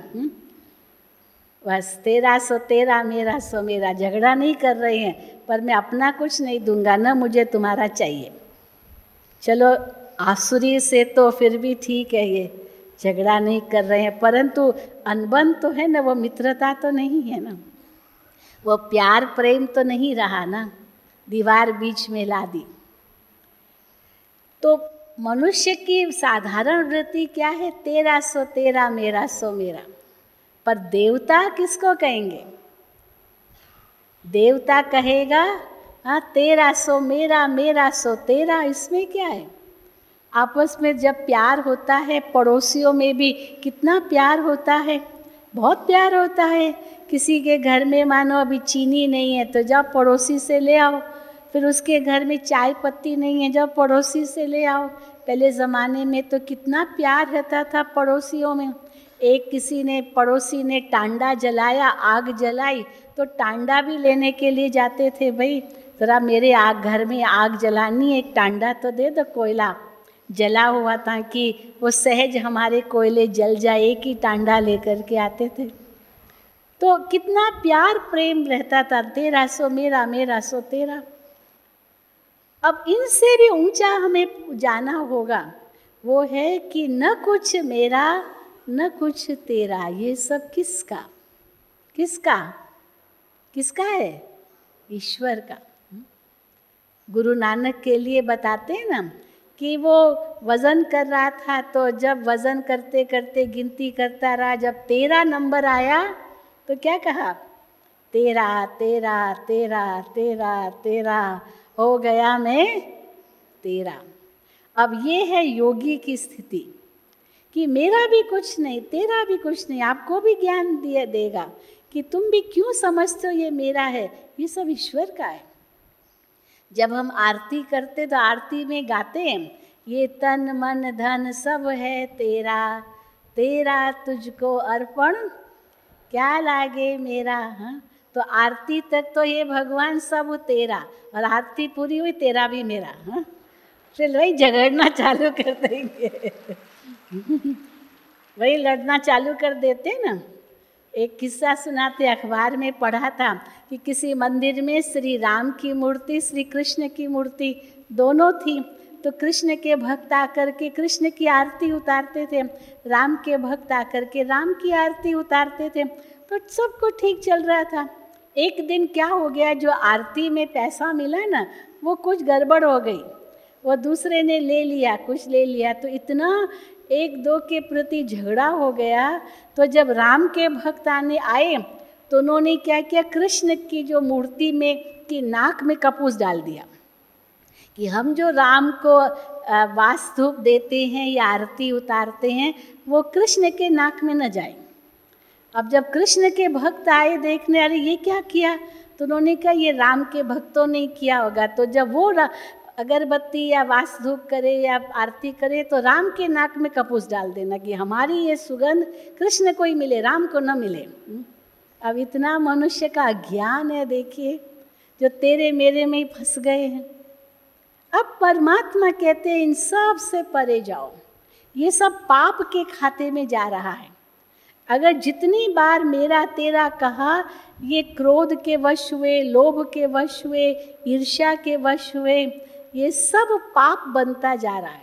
बस तेरा सो तेरा, मेरा सो मेरा, झगड़ा नहीं कर रहे हैं, पर मैं अपना कुछ नहीं दूंगा, ना मुझे तुम्हारा चाहिए। चलो आसुरी से तो फिर भी ठीक है, ये झगड़ा नहीं कर रहे हैं, परंतु अनबन तो है ना, वो मित्रता तो नहीं है ना, वो प्यार प्रेम तो नहीं रहा ना, दीवार बीच में ला दी। तो मनुष्य की साधारण वृत्ति क्या है? तेरा सो तेरा, मेरा सो मेरा। पर देवता किसको कहेंगे? देवता कहेगा हाँ तेरा सो मेरा, मेरा सो तेरा। इसमें क्या है? आपस में जब प्यार होता है, पड़ोसियों में भी कितना प्यार होता है, बहुत प्यार होता है। किसी के घर में मानो अभी चीनी नहीं है तो जाओ पड़ोसी से ले आओ, फिर उसके घर में चाय पत्ती नहीं है, जाओ पड़ोसी से ले आओ। पहले ज़माने में तो कितना प्यार रहता था पड़ोसियों में। एक किसी ने पड़ोसी ने टांडा जलाया, आग जलाई, तो टांडा भी लेने के लिए जाते थे, भाई ज़रा मेरे आग घर में आग जलानी है, एक टांडा तो दे दो, कोयला जला हुआ, ताकि वो सहज हमारे कोयले जल जाए। एक ही टांडा लेकर के आते थे। तो कितना प्यार प्रेम रहता था, तेरा सो मेरा, मेरा सो तेरा। अब इनसे भी ऊंचा हमें जाना होगा, वो है कि न कुछ मेरा न कुछ तेरा। ये सब किसका किसका किसका है? ईश्वर का। गुरु नानक के लिए बताते हैं ना कि वो वज़न कर रहा था, तो जब वज़न करते करते गिनती करता रहा, जब तेरह नंबर आया तो क्या कहा, तेरह तेरह तेरह तेरह तेरह हो गया मैं तेरह। अब ये है योगी की स्थिति कि मेरा भी कुछ नहीं, तेरा भी कुछ नहीं। आपको भी ज्ञान दिया देगा कि तुम भी क्यों समझते हो ये मेरा है, ये सब ईश्वर का है। जब हम आरती करते तो आरती में गाते हैं, ये तन मन धन सब है तेरा, तेरा तुझको अर्पण क्या लागे मेरा। हाँ, तो आरती तक तो ये भगवान सब तेरा, और आरती पूरी हुई तेरा भी मेरा। हाँ, फिर वही झगड़ना चालू कर देंगे वही लड़ना चालू कर देते ना। एक किस्सा सुनाते, अखबार में पढ़ा था कि किसी मंदिर में श्री राम की मूर्ति, श्री कृष्ण की मूर्ति दोनों थी। तो कृष्ण के भक्त आकर के कृष्ण की आरती उतारते थे, राम के भक्त आकर के राम की आरती उतारते थे। तो सबको ठीक चल रहा था। एक दिन क्या हो गया, जो आरती में पैसा मिला ना, वो कुछ गड़बड़ हो गई, वो दूसरे ने ले लिया, कुछ ले लिया। तो इतना एक दो के प्रति झगड़ा हो गया। तो जब राम के भक्त आने आए तो उन्होंने क्या किया, कृष्ण की जो मूर्ति में की नाक में कपूस डाल दिया कि हम जो राम को वास धूप देते हैं या आरती उतारते हैं वो कृष्ण के नाक में न जाए। अब जब कृष्ण के भक्त आए देखने, अरे ये क्या किया, तो उन्होंने कहा ये राम के भक्तों ने किया होगा। तो जब वो अगरबत्ती या वास धूप करे या आरती करे तो राम के नाक में कपूस डाल देना कि हमारी ये सुगंध कृष्ण को ही मिले, राम को न मिले। अब इतना मनुष्य का ज्ञान है, देखिए, जो तेरे मेरे में ही फंस गए हैं। अब परमात्मा कहते हैं इन सब से परे जाओ, ये सब पाप के खाते में जा रहा है। अगर जितनी बार मेरा तेरा कहा, ये क्रोध के वश हुए, लोभ के वश हुए, ईर्ष्या के वश हुए, ये सब पाप बनता जा रहा है।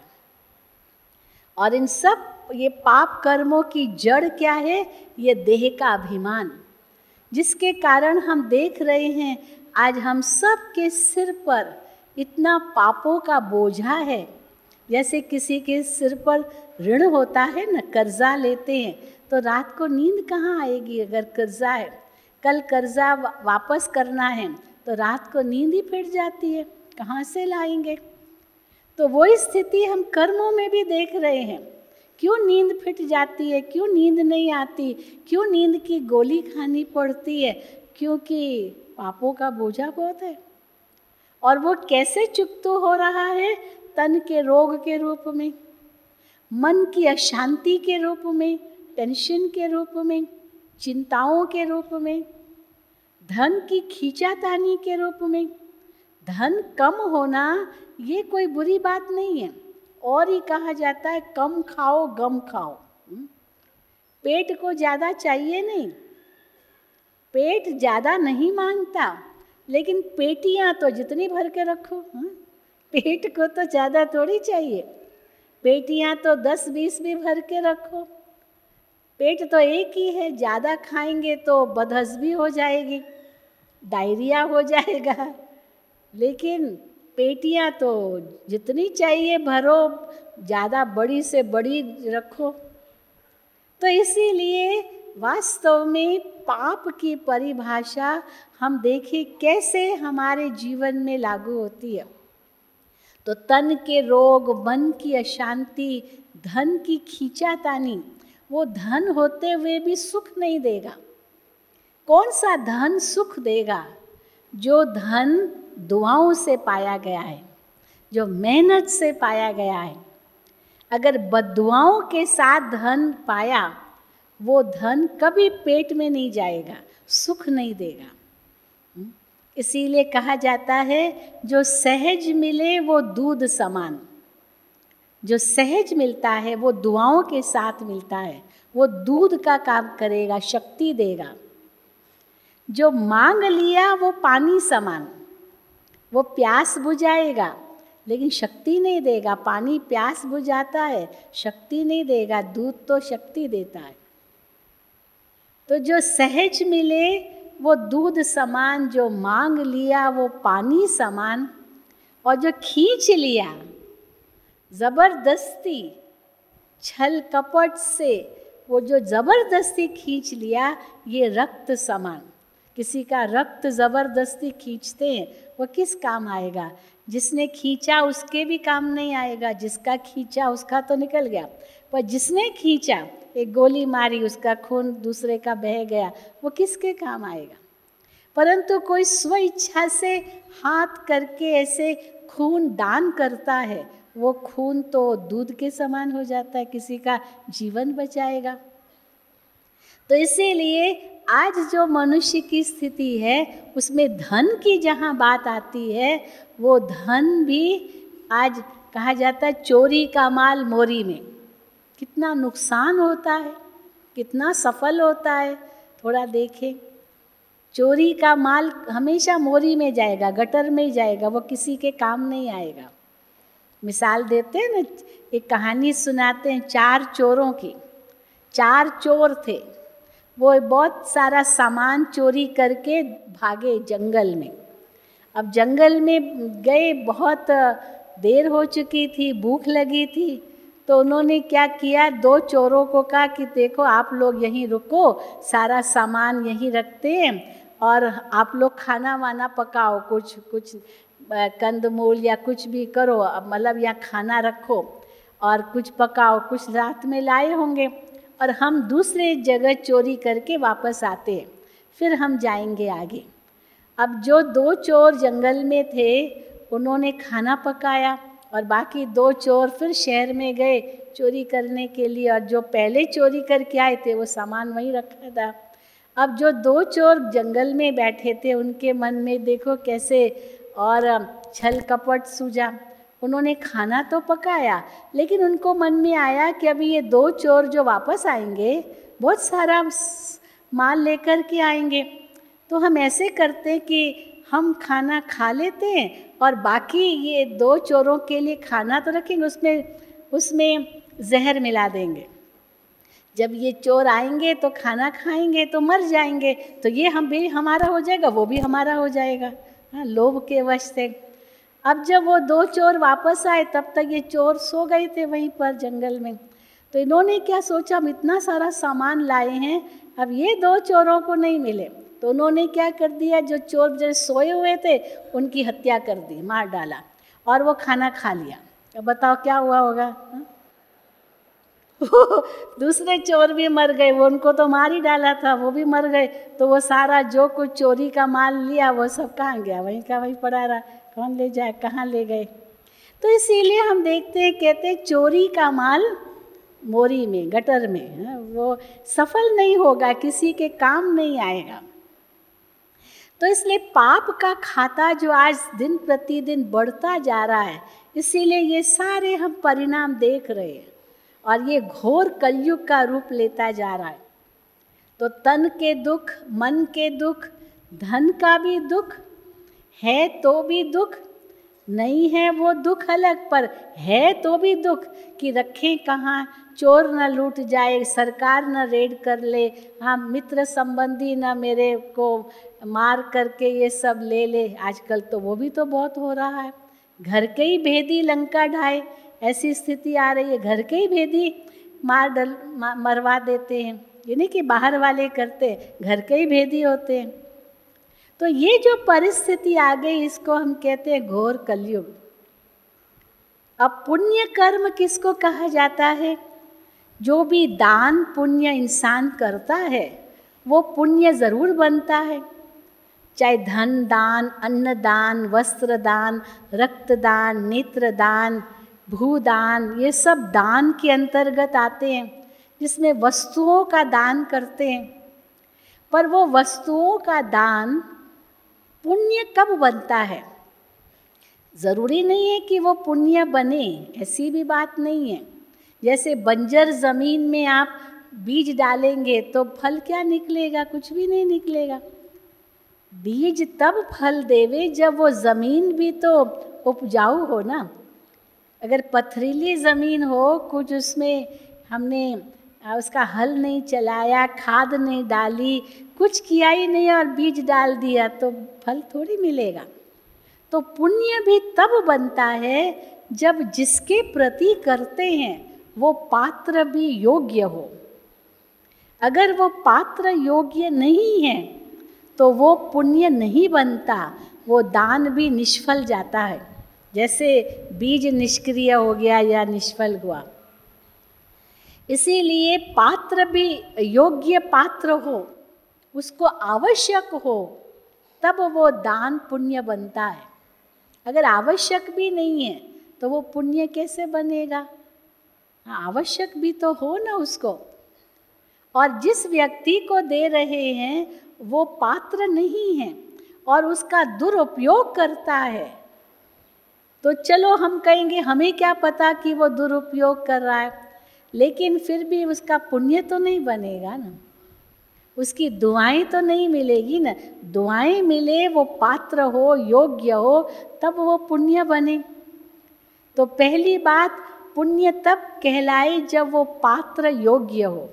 और इन सब ये पाप कर्मों की जड़ क्या है, ये देह का अभिमान, जिसके कारण हम देख रहे हैं आज हम सब के सिर पर इतना पापों का बोझा है। जैसे किसी के सिर पर ऋण होता है ना, कर्जा लेते हैं तो रात को नींद कहाँ आएगी। अगर कर्जा है, कल कर्जा वापस करना है तो रात को नींद ही फिर जाती है, कहाँ से लाएंगे। तो वही स्थिति हम कर्मों में भी देख रहे हैं। क्यों नींद फिट जाती है, क्यों नींद नहीं आती, क्यों नींद की गोली खानी पड़ती है, क्योंकि पापों का बोझा बहुत है। और वो कैसे चुकतो हो रहा है, तन के रोग के रूप में, मन की अशांति के रूप में, टेंशन के रूप में, चिंताओं के रूप में, धन की खींचातानी के रूप में। धन कम होना ये कोई बुरी बात नहीं है, और ही कहा जाता है कम खाओ गम खाओ। पेट को ज़्यादा चाहिए नहीं, पेट ज़्यादा नहीं मांगता, लेकिन पेटियाँ तो जितनी भर के रखो। हा? पेट को तो ज़्यादा थोड़ी चाहिए, पेटियाँ तो दस बीस भी भर के रखो। पेट तो एक ही है, ज़्यादा खाएंगे तो बदहज़मी हो जाएगी, डायरिया हो जाएगा। लेकिन पेटियाँ तो जितनी चाहिए भरो, ज़्यादा बड़ी से बड़ी रखो। तो इसीलिए वास्तव में पाप की परिभाषा हम देखें कैसे हमारे जीवन में लागू होती है। तो तन के रोग, मन की अशांति, धन की खींचातानी, वो धन होते हुए भी सुख नहीं देगा। कौन सा धन सुख देगा? जो धन दुआओं से पाया गया है, जो मेहनत से पाया गया है। अगर बद्दुआओं के साथ धन पाया, वो धन कभी पेट में नहीं जाएगा, सुख नहीं देगा। इसीलिए कहा जाता है जो सहज मिले वो दूध समान। जो सहज मिलता है वो दुआओं के साथ मिलता है, वो दूध का काम करेगा, शक्ति देगा। जो मांग लिया वो पानी समान, वो प्यास बुझाएगा लेकिन शक्ति नहीं देगा। पानी प्यास बुझाता है, शक्ति नहीं देगा। दूध तो शक्ति देता है। तो जो सहज मिले वो दूध समान, जो मांग लिया वो पानी समान, और जो खींच लिया जबरदस्ती छल कपट से वो जो जबरदस्ती खींच लिया, ये रक्त समान। किसी का रक्त जबरदस्ती खींचते हैं, वो किस काम आएगा? जिसने खींचा उसके भी काम नहीं आएगा, जिसका खींचा उसका तो निकल गया, पर जिसने खींचा, एक गोली मारी, उसका खून दूसरे का बह गया, वो किसके काम आएगा? परंतु कोई स्व इच्छा से हाथ करके ऐसे खून दान करता है, वो खून तो दूध के समान हो जाता है, किसी का जीवन बचाएगा। तो इसीलिए आज जो मनुष्य की स्थिति है, उसमें धन की जहाँ बात आती है, वो धन भी आज कहा जाता है चोरी का माल मोरी में। कितना नुकसान होता है, कितना सफल होता है, थोड़ा देखें। चोरी का माल हमेशा मोरी में जाएगा, गटर में ही जाएगा, वो किसी के काम नहीं आएगा। मिसाल देते हैं ना, एक कहानी सुनाते हैं चार चोरों की। चार चोर थे, वो बहुत सारा सामान चोरी करके भागे जंगल में। अब जंगल में गए, बहुत देर हो चुकी थी, भूख लगी थी, तो उन्होंने क्या किया, दो चोरों को कहा कि देखो आप लोग यहीं रुको, सारा सामान यहीं रखते हैं और आप लोग खाना वाना पकाओ, कुछ कुछ कंदमूल या कुछ भी करो, मतलब यहाँ खाना रखो और कुछ पकाओ, कुछ रात में लाए होंगे, और हम दूसरे जगह चोरी करके वापस आते हैं, फिर हम जाएंगे आगे। अब जो दो चोर जंगल में थे, उन्होंने खाना पकाया और बाकी दो चोर फिर शहर में गए चोरी करने के लिए, और जो पहले चोरी करके आए थे वो सामान वहीं रखा था। अब जो दो चोर जंगल में बैठे थे, उनके मन में देखो कैसे और छल कपट सूझा। उन्होंने खाना तो पकाया, लेकिन उनको मन में आया कि अभी ये दो चोर जो वापस आएंगे, बहुत सारा माल लेकर के आएंगे, तो हम ऐसे करते कि हम खाना खा लेते हैं और बाकी ये दो चोरों के लिए खाना तो रखेंगे, उसमें उसमें जहर मिला देंगे। जब ये चोर आएंगे तो खाना खाएंगे तो मर जाएंगे, तो ये हम भी हमारा हो जाएगा, वो भी हमारा हो जाएगा। हाँ, लोभ के वश से। अब जब वो दो चोर वापस आए, तब तक ये चोर सो गए थे वहीं पर जंगल में। तो इन्होंने क्या सोचा, हम इतना सारा सामान लाए हैं, अब ये दो चोरों को नहीं मिले, तो उन्होंने क्या कर दिया, जो चोर जो सोए हुए थे उनकी हत्या कर दी, मार डाला, और वो खाना खा लिया। अब बताओ क्या हुआ होगा? हा? दूसरे चोर भी मर गए, वो उनको तो मार ही डाला था, वो भी मर गए। तो वो सारा जो कुछ चोरी का माल लिया वो सब कहाँ गया? वहीं का वहीं पड़ा रहा। कौन ले जाए, कहाँ ले गए? तो इसीलिए हम देखते हैं, कहते हैं चोरी का माल मोरी में, गटर में, हा? वो सफल नहीं होगा, किसी के काम नहीं आएगा। तो इसलिए पाप का खाता जो आज दिन प्रतिदिन बढ़ता जा रहा है, इसीलिए ये सारे हम परिणाम देख रहे हैं, और ये घोर कलयुग का रूप लेता जा रहा है। तो तन के दुख, मन के दुख, धन का भी दुख है तो भी दुख, नहीं है वो दुख अलग, पर है तो भी दुख कि रखें कहाँ, चोर न लूट जाए, सरकार न रेड कर ले, हाँ मित्र संबंधी न मेरे को मार करके ये सब ले ले। आजकल तो वो भी तो बहुत हो रहा है, घर के ही भेदी लंका ढाए, ऐसी स्थिति आ रही है। घर के ही भेदी मार डल मरवा देते हैं, ये नहीं कि बाहर वाले करते, घर के ही भेदी होते हैं। तो ये जो परिस्थिति आ गई, इसको हम कहते हैं घोर कलयुग। अब पुण्य कर्म किसको कहा जाता है? जो भी दान पुण्य इंसान करता है वो पुण्य ज़रूर बनता है, चाहे धन दान, अन्न दान, वस्त्र दान, रक्त दान, नेत्र दान, भूदान, ये सब दान के अंतर्गत आते हैं, जिसमें वस्तुओं का दान करते हैं। पर वो वस्तुओं का दान पुण्य कब बनता है? ज़रूरी नहीं है कि वो पुण्य बने, ऐसी भी बात नहीं है। जैसे बंजर ज़मीन में आप बीज डालेंगे तो फल क्या निकलेगा? कुछ भी नहीं निकलेगा। बीज तब फल देवे जब वो ज़मीन भी तो उपजाऊ हो ना। अगर पथरीली ज़मीन हो, कुछ उसमें हमने उसका हल नहीं चलाया, खाद नहीं डाली, कुछ किया ही नहीं और बीज डाल दिया, तो फल थोड़ी मिलेगा। तो पुण्य भी तब बनता है जब जिसके प्रति करते हैं वो पात्र भी योग्य हो। अगर वो पात्र योग्य नहीं है तो वो पुण्य नहीं बनता, वो दान भी निष्फल जाता है। जैसे बीज निष्क्रिय हो गया या निष्फल हुआ। इसीलिए पात्र भी योग्य पात्र हो, उसको आवश्यक हो, तब वो दान पुण्य बनता है। अगर आवश्यक भी नहीं है तो वो पुण्य कैसे बनेगा? आवश्यक भी तो हो ना उसको। और जिस व्यक्ति को दे रहे हैं वो पात्र नहीं है और उसका दुरुपयोग करता है, तो चलो हम कहेंगे हमें क्या पता कि वो दुरुपयोग कर रहा है, लेकिन फिर भी उसका पुण्य तो नहीं बनेगा ना, उसकी दुआएं तो नहीं मिलेगी ना। दुआएं मिले, वो पात्र हो, योग्य हो, तब वो पुण्य बने। तो पहली बात, पुण्य तब कहलाए जब वो पात्र योग्य हो।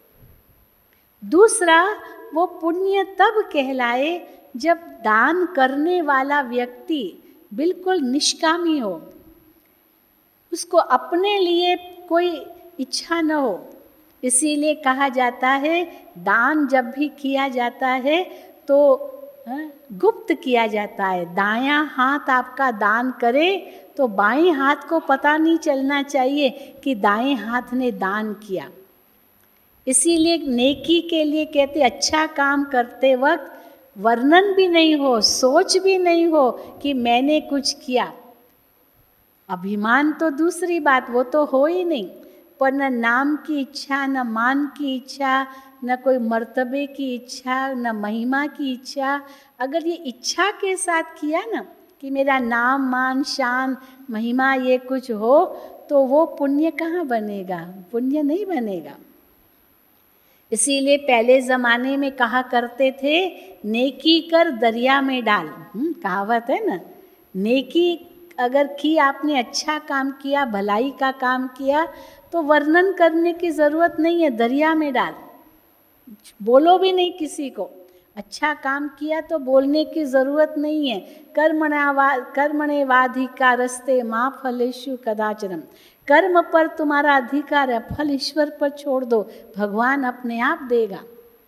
दूसरा, वो पुण्य तब कहलाए जब दान करने वाला व्यक्ति बिल्कुल निष्कामी हो, उसको अपने लिए कोई इच्छा न हो। इसीलिए कहा जाता है दान जब भी किया जाता है तो गुप्त किया जाता है। दायां हाथ आपका दान करे तो बाएं हाथ को पता नहीं चलना चाहिए कि दाएं हाथ ने दान किया। इसीलिए नेकी के लिए कहते अच्छा काम करते वक्त वर्णन भी नहीं हो, सोच भी नहीं हो कि मैंने कुछ किया। अभिमान तो दूसरी बात, वो तो हो ही नहीं, पर न नाम की इच्छा, न मान की इच्छा, न कोई मर्तबे की इच्छा, न महिमा की इच्छा। अगर ये इच्छा के साथ किया ना कि मेरा नाम मान शान महिमा ये कुछ हो, तो वो पुण्य कहाँ बनेगा? पुण्य नहीं बनेगा। इसीलिए पहले ज़माने में कहा करते थे नेकी कर दरिया में डाल। कहावत है ना, नेकी अगर की, आपने अच्छा काम किया, भलाई का काम किया, तो वर्णन करने की ज़रूरत नहीं है, दरिया में डाल। बोलो भी नहीं किसी को। अच्छा काम किया तो बोलने की ज़रूरत नहीं है। कर्मणावा कर्मणेवाधिकारस्ते माँ फलेषु कदाचनम। कर्म पर तुम्हारा अधिकार है, फल ईश्वर पर छोड़ दो, भगवान अपने आप देगा।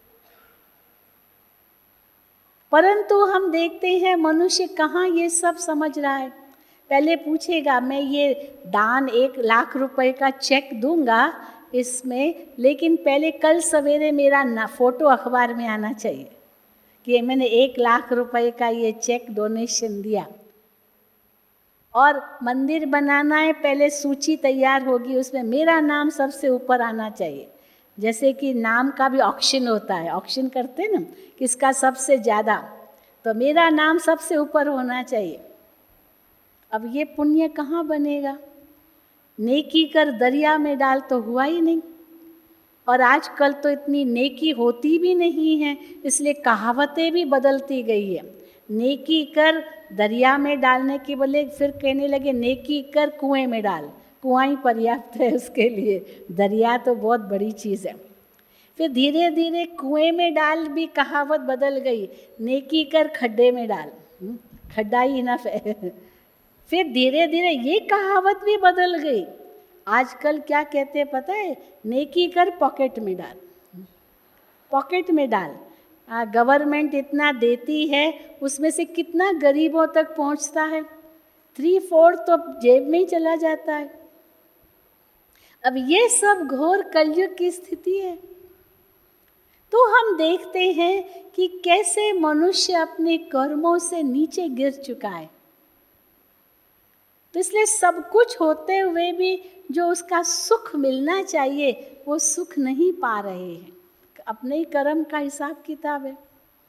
परंतु हम देखते हैं मनुष्य कहाँ ये सब समझ रहा है। पहले पूछेगा मैं ये दान एक लाख रुपए का चेक दूंगा इसमें, लेकिन पहले कल सवेरे मेरा ना फोटो अखबार में आना चाहिए कि मैंने एक लाख रुपए का ये चेक डोनेशन दिया। और मंदिर बनाना है, पहले सूची तैयार होगी, उसमें मेरा नाम सबसे ऊपर आना चाहिए। जैसे कि नाम का भी ऑक्शन होता है, ऑक्शन करते ना किसका सबसे ज़्यादा, तो मेरा नाम सबसे ऊपर होना चाहिए। अब ये पुण्य कहाँ बनेगा? नेकी कर दरिया में डाल तो हुआ ही नहीं। और आजकल तो इतनी नेकी होती भी नहीं है, इसलिए कहावतें भी बदलती गई है। नेकी कर दरिया में डालने के बदले फिर कहने लगे नेकी कर कुएं में डाल। कुआं ही पर्याप्त है उसके लिए, दरिया तो बहुत बड़ी चीज़ है। फिर धीरे धीरे कुएं में डाल भी कहावत बदल गई, नेकी कर खड्डे में डाल, खड्डा ही इनफ है। फिर धीरे धीरे ये कहावत भी बदल गई। आजकल क्या कहते हैं पता है? नेकी कर पॉकेट में डाल, पॉकेट में डाल। गवर्नमेंट इतना देती है, उसमें से कितना गरीबों तक पहुंचता है? थ्री फोर्थ तो जेब में ही चला जाता है। अब ये सब घोर कलयुग की स्थिति है। तो हम देखते हैं कि कैसे मनुष्य अपने कर्मों से नीचे गिर चुका है। तो इसलिए सब कुछ होते हुए भी जो उसका सुख मिलना चाहिए वो सुख नहीं पा रहे हैं। अपने ही कर्म का हिसाब किताब है।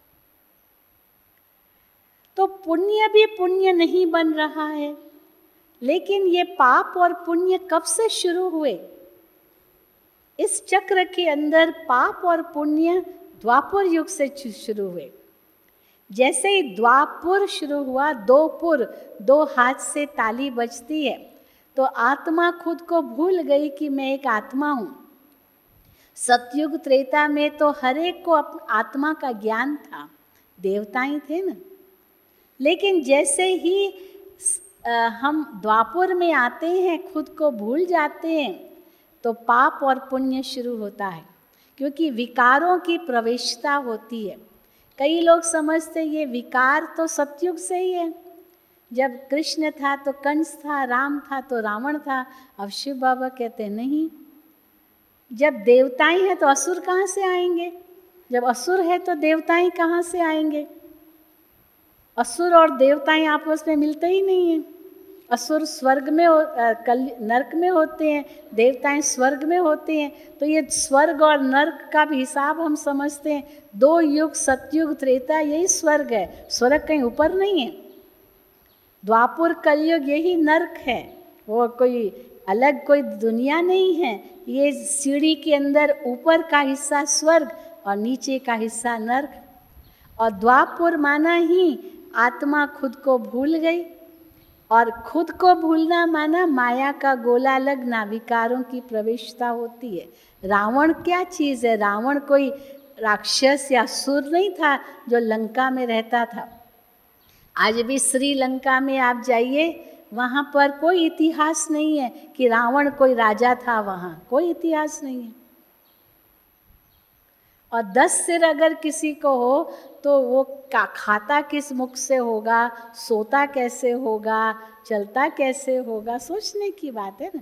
तो पुण्य भी पुण्य नहीं बन रहा है। लेकिन ये पाप और पुण्य कब से शुरू हुए? इस चक्र के अंदर पाप और पुण्य द्वापर युग से शुरू हुए। जैसे ही द्वापर शुरू हुआ, दो पुर, दो हाथ से ताली बजती है, तो आत्मा खुद को भूल गई कि मैं एक आत्मा हूँ। सतयुग त्रेता में तो हर एक को आत्मा का ज्ञान था, देवता ही थे ना। लेकिन जैसे ही हम द्वापर में आते हैं, खुद को भूल जाते हैं, तो पाप और पुण्य शुरू होता है, क्योंकि विकारों की प्रवेशता होती है। कई लोग समझते ये विकार तो सतयुग से ही है, जब कृष्ण था तो कंस था, राम था तो रावण था। अब शिव बाबा कहते नहीं, जब देवताएं हैं तो असुर कहाँ से आएंगे, जब असुर है तो देवताएं कहाँ से आएंगे। असुर और देवताएं आपस में मिलते ही नहीं हैं। असुर स्वर्ग में हो, कल नरक में होते हैं, देवताएं स्वर्ग में होते हैं। तो ये स्वर्ग और नरक का भी हिसाब हम समझते हैं। दो युग, सतयुग, त्रेता, यही स्वर्ग है, स्वर्ग कहीं ऊपर नहीं है। द्वापर कलयुग यही नरक है, वो कोई अलग कोई दुनिया नहीं है। ये सीढ़ी के अंदर ऊपर का हिस्सा स्वर्ग और नीचे का हिस्सा नरक। और द्वापर माना ही आत्मा खुद को भूल गई, और खुद को भूलना माना माया का गोला लगना, विकारों की प्रवेशता होती है। रावण क्या चीज़ है? रावण कोई राक्षस या असुर नहीं था जो लंका में रहता था। आज भी श्रीलंका में आप जाइए, वहाँ पर कोई इतिहास नहीं है कि रावण कोई राजा था, वहाँ कोई इतिहास नहीं है। और दस सिर अगर किसी को हो तो वो का खाता किस मुख से होगा, सोता कैसे होगा, चलता कैसे होगा, सोचने की बात है ना।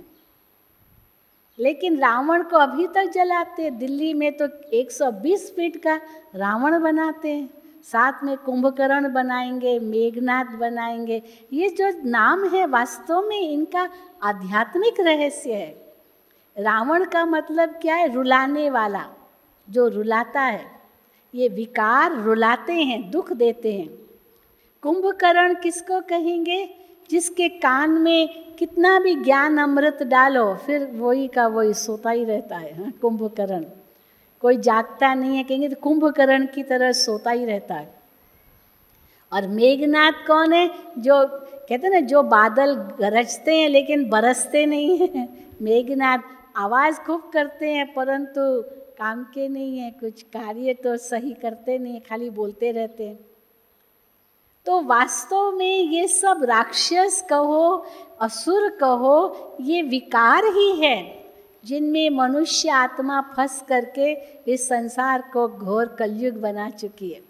लेकिन रावण को अभी तक जलाते, दिल्ली में तो एक सौ बीस फीट का रावण बनाते हैं, साथ में कुंभकर्ण बनाएंगे, मेघनाथ बनाएंगे। ये जो नाम है वास्तव में इनका आध्यात्मिक रहस्य है। रावण का मतलब क्या है? रुलाने वाला, जो रुलाता है। ये विकार रुलाते हैं, दुख देते हैं। कुंभकर्ण किसको कहेंगे? जिसके कान में कितना भी ज्ञान अमृत डालो फिर वही का वही सोता ही रहता है। हाँ, कुंभकर्ण कोई जागता नहीं है, कहेंगे तो कुंभकर्ण की तरह सोता ही रहता है। और मेघनाथ कौन है? जो कहते हैं ना, जो बादल गरजते हैं लेकिन बरसते नहीं हैं। मेघनाथ आवाज़ खूब करते हैं परंतु काम के नहीं है, कुछ कार्य तो सही करते नहीं, खाली बोलते रहते हैं। तो वास्तव में ये सब राक्षस कहो, असुर कहो, ये विकार ही है जिनमें मनुष्य आत्मा फंस करके इस संसार को घोर कलयुग बना चुकी है।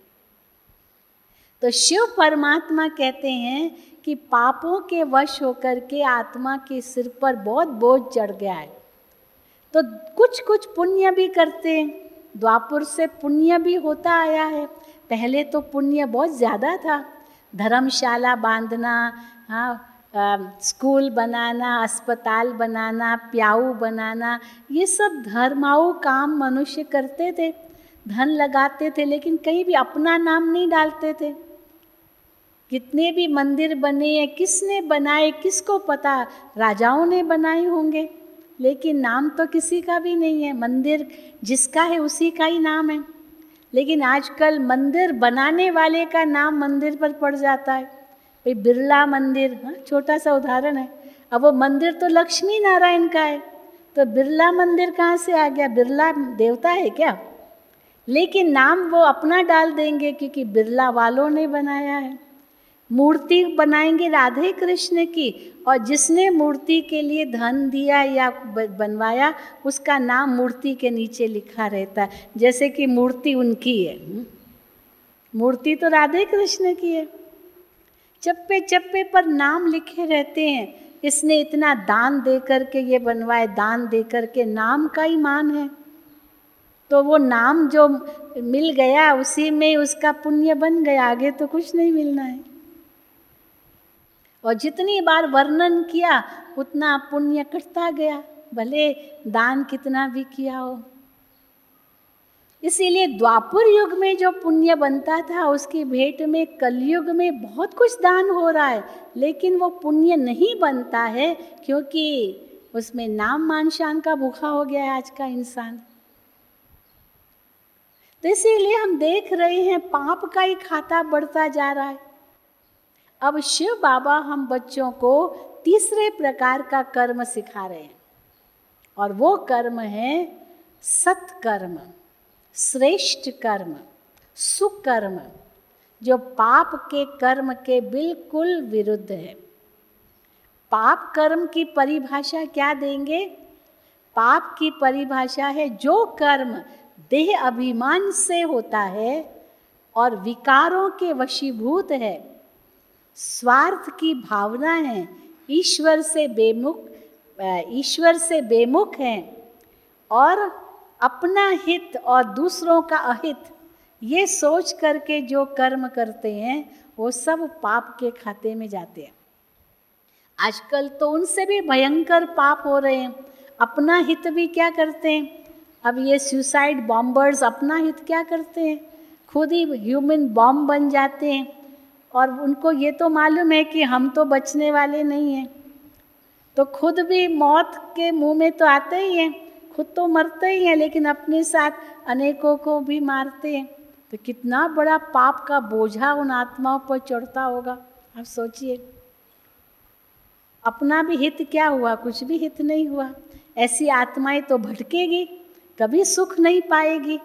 तो शिव परमात्मा कहते हैं कि पापों के वश होकर के आत्मा के सिर पर बहुत बोझ चढ़ गया है, तो कुछ कुछ पुण्य भी करते हैं। द्वापर से पुण्य भी होता आया है। पहले तो पुण्य बहुत ज़्यादा था, धर्मशाला बांधना, हाँ, स्कूल बनाना, अस्पताल बनाना, प्याऊ बनाना, ये सब धर्माऊ काम मनुष्य करते थे, धन लगाते थे, लेकिन कहीं भी अपना नाम नहीं डालते थे। कितने भी मंदिर बने हैं, किसने बनाए किसको पता, राजाओं ने बनाए होंगे, लेकिन नाम तो किसी का भी नहीं है। मंदिर जिसका है उसी का ही नाम है। लेकिन आजकल मंदिर बनाने वाले का नाम मंदिर पर पड़ जाता है। भाई बिरला मंदिर, हाँ, छोटा सा उदाहरण है। अब वो मंदिर तो लक्ष्मी नारायण का है, तो बिरला मंदिर कहाँ से आ गया? बिरला देवता है क्या? लेकिन नाम वो अपना डाल देंगे क्योंकि बिरला वालों ने बनाया है। मूर्ति बनाएंगे राधे कृष्ण की, और जिसने मूर्ति के लिए धन दिया या बनवाया उसका नाम मूर्ति के नीचे लिखा रहता है, जैसे कि मूर्ति उनकी है। मूर्ति तो राधे कृष्ण की है। चप्पे चप्पे पर नाम लिखे रहते हैं, इसने इतना दान दे करके ये बनवाए, दान दे करके, नाम का ही मान है। तो वो नाम जो मिल गया उसी में उसका पुण्य बन गया, आगे तो कुछ नहीं मिलना है। और जितनी बार वर्णन किया उतना पुण्य कटता गया, भले दान कितना भी किया हो। इसीलिए द्वापर युग में जो पुण्य बनता था उसकी भेंट में कलयुग में बहुत कुछ दान हो रहा है, लेकिन वो पुण्य नहीं बनता है क्योंकि उसमें नाम मान शान का भूखा हो गया है आज का इंसान। तो इसीलिए हम देख रहे हैं पाप का ही खाता बढ़ता जा रहा है। अब शिव बाबा हम बच्चों को तीसरे प्रकार का कर्म सिखा रहे हैं, और वो कर्म है सत्कर्म, श्रेष्ठ कर्म, सुकर्म, जो पाप के कर्म के बिल्कुल विरुद्ध है। पाप कर्म की परिभाषा क्या देंगे? पाप की परिभाषा है जो कर्म देह अभिमान से होता है और विकारों के वशीभूत है, स्वार्थ की भावना है, ईश्वर से बेमुख ईश्वर से बेमुख है और अपना हित और दूसरों का अहित ये सोच करके जो कर्म करते हैं वो सब पाप के खाते में जाते हैं। आजकल तो उनसे भी भयंकर पाप हो रहे हैं। अपना हित भी क्या करते हैं? अब ये सुसाइड बॉम्बर्स अपना हित क्या करते हैं? खुद ही ह्यूमन बॉम्ब बन जाते हैं और उनको ये तो मालूम है कि हम तो बचने वाले नहीं हैं, तो खुद भी मौत के मुंह में तो आते ही हैं, खुद तो मरते ही हैं, लेकिन अपने साथ अनेकों को भी मारते हैं। तो कितना बड़ा पाप का बोझा उन आत्माओं पर चढ़ता होगा, आप सोचिए। अपना भी हित क्या हुआ? कुछ भी हित नहीं हुआ। ऐसी आत्माएं तो भटकेगी, कभी सुख नहीं पाएगी।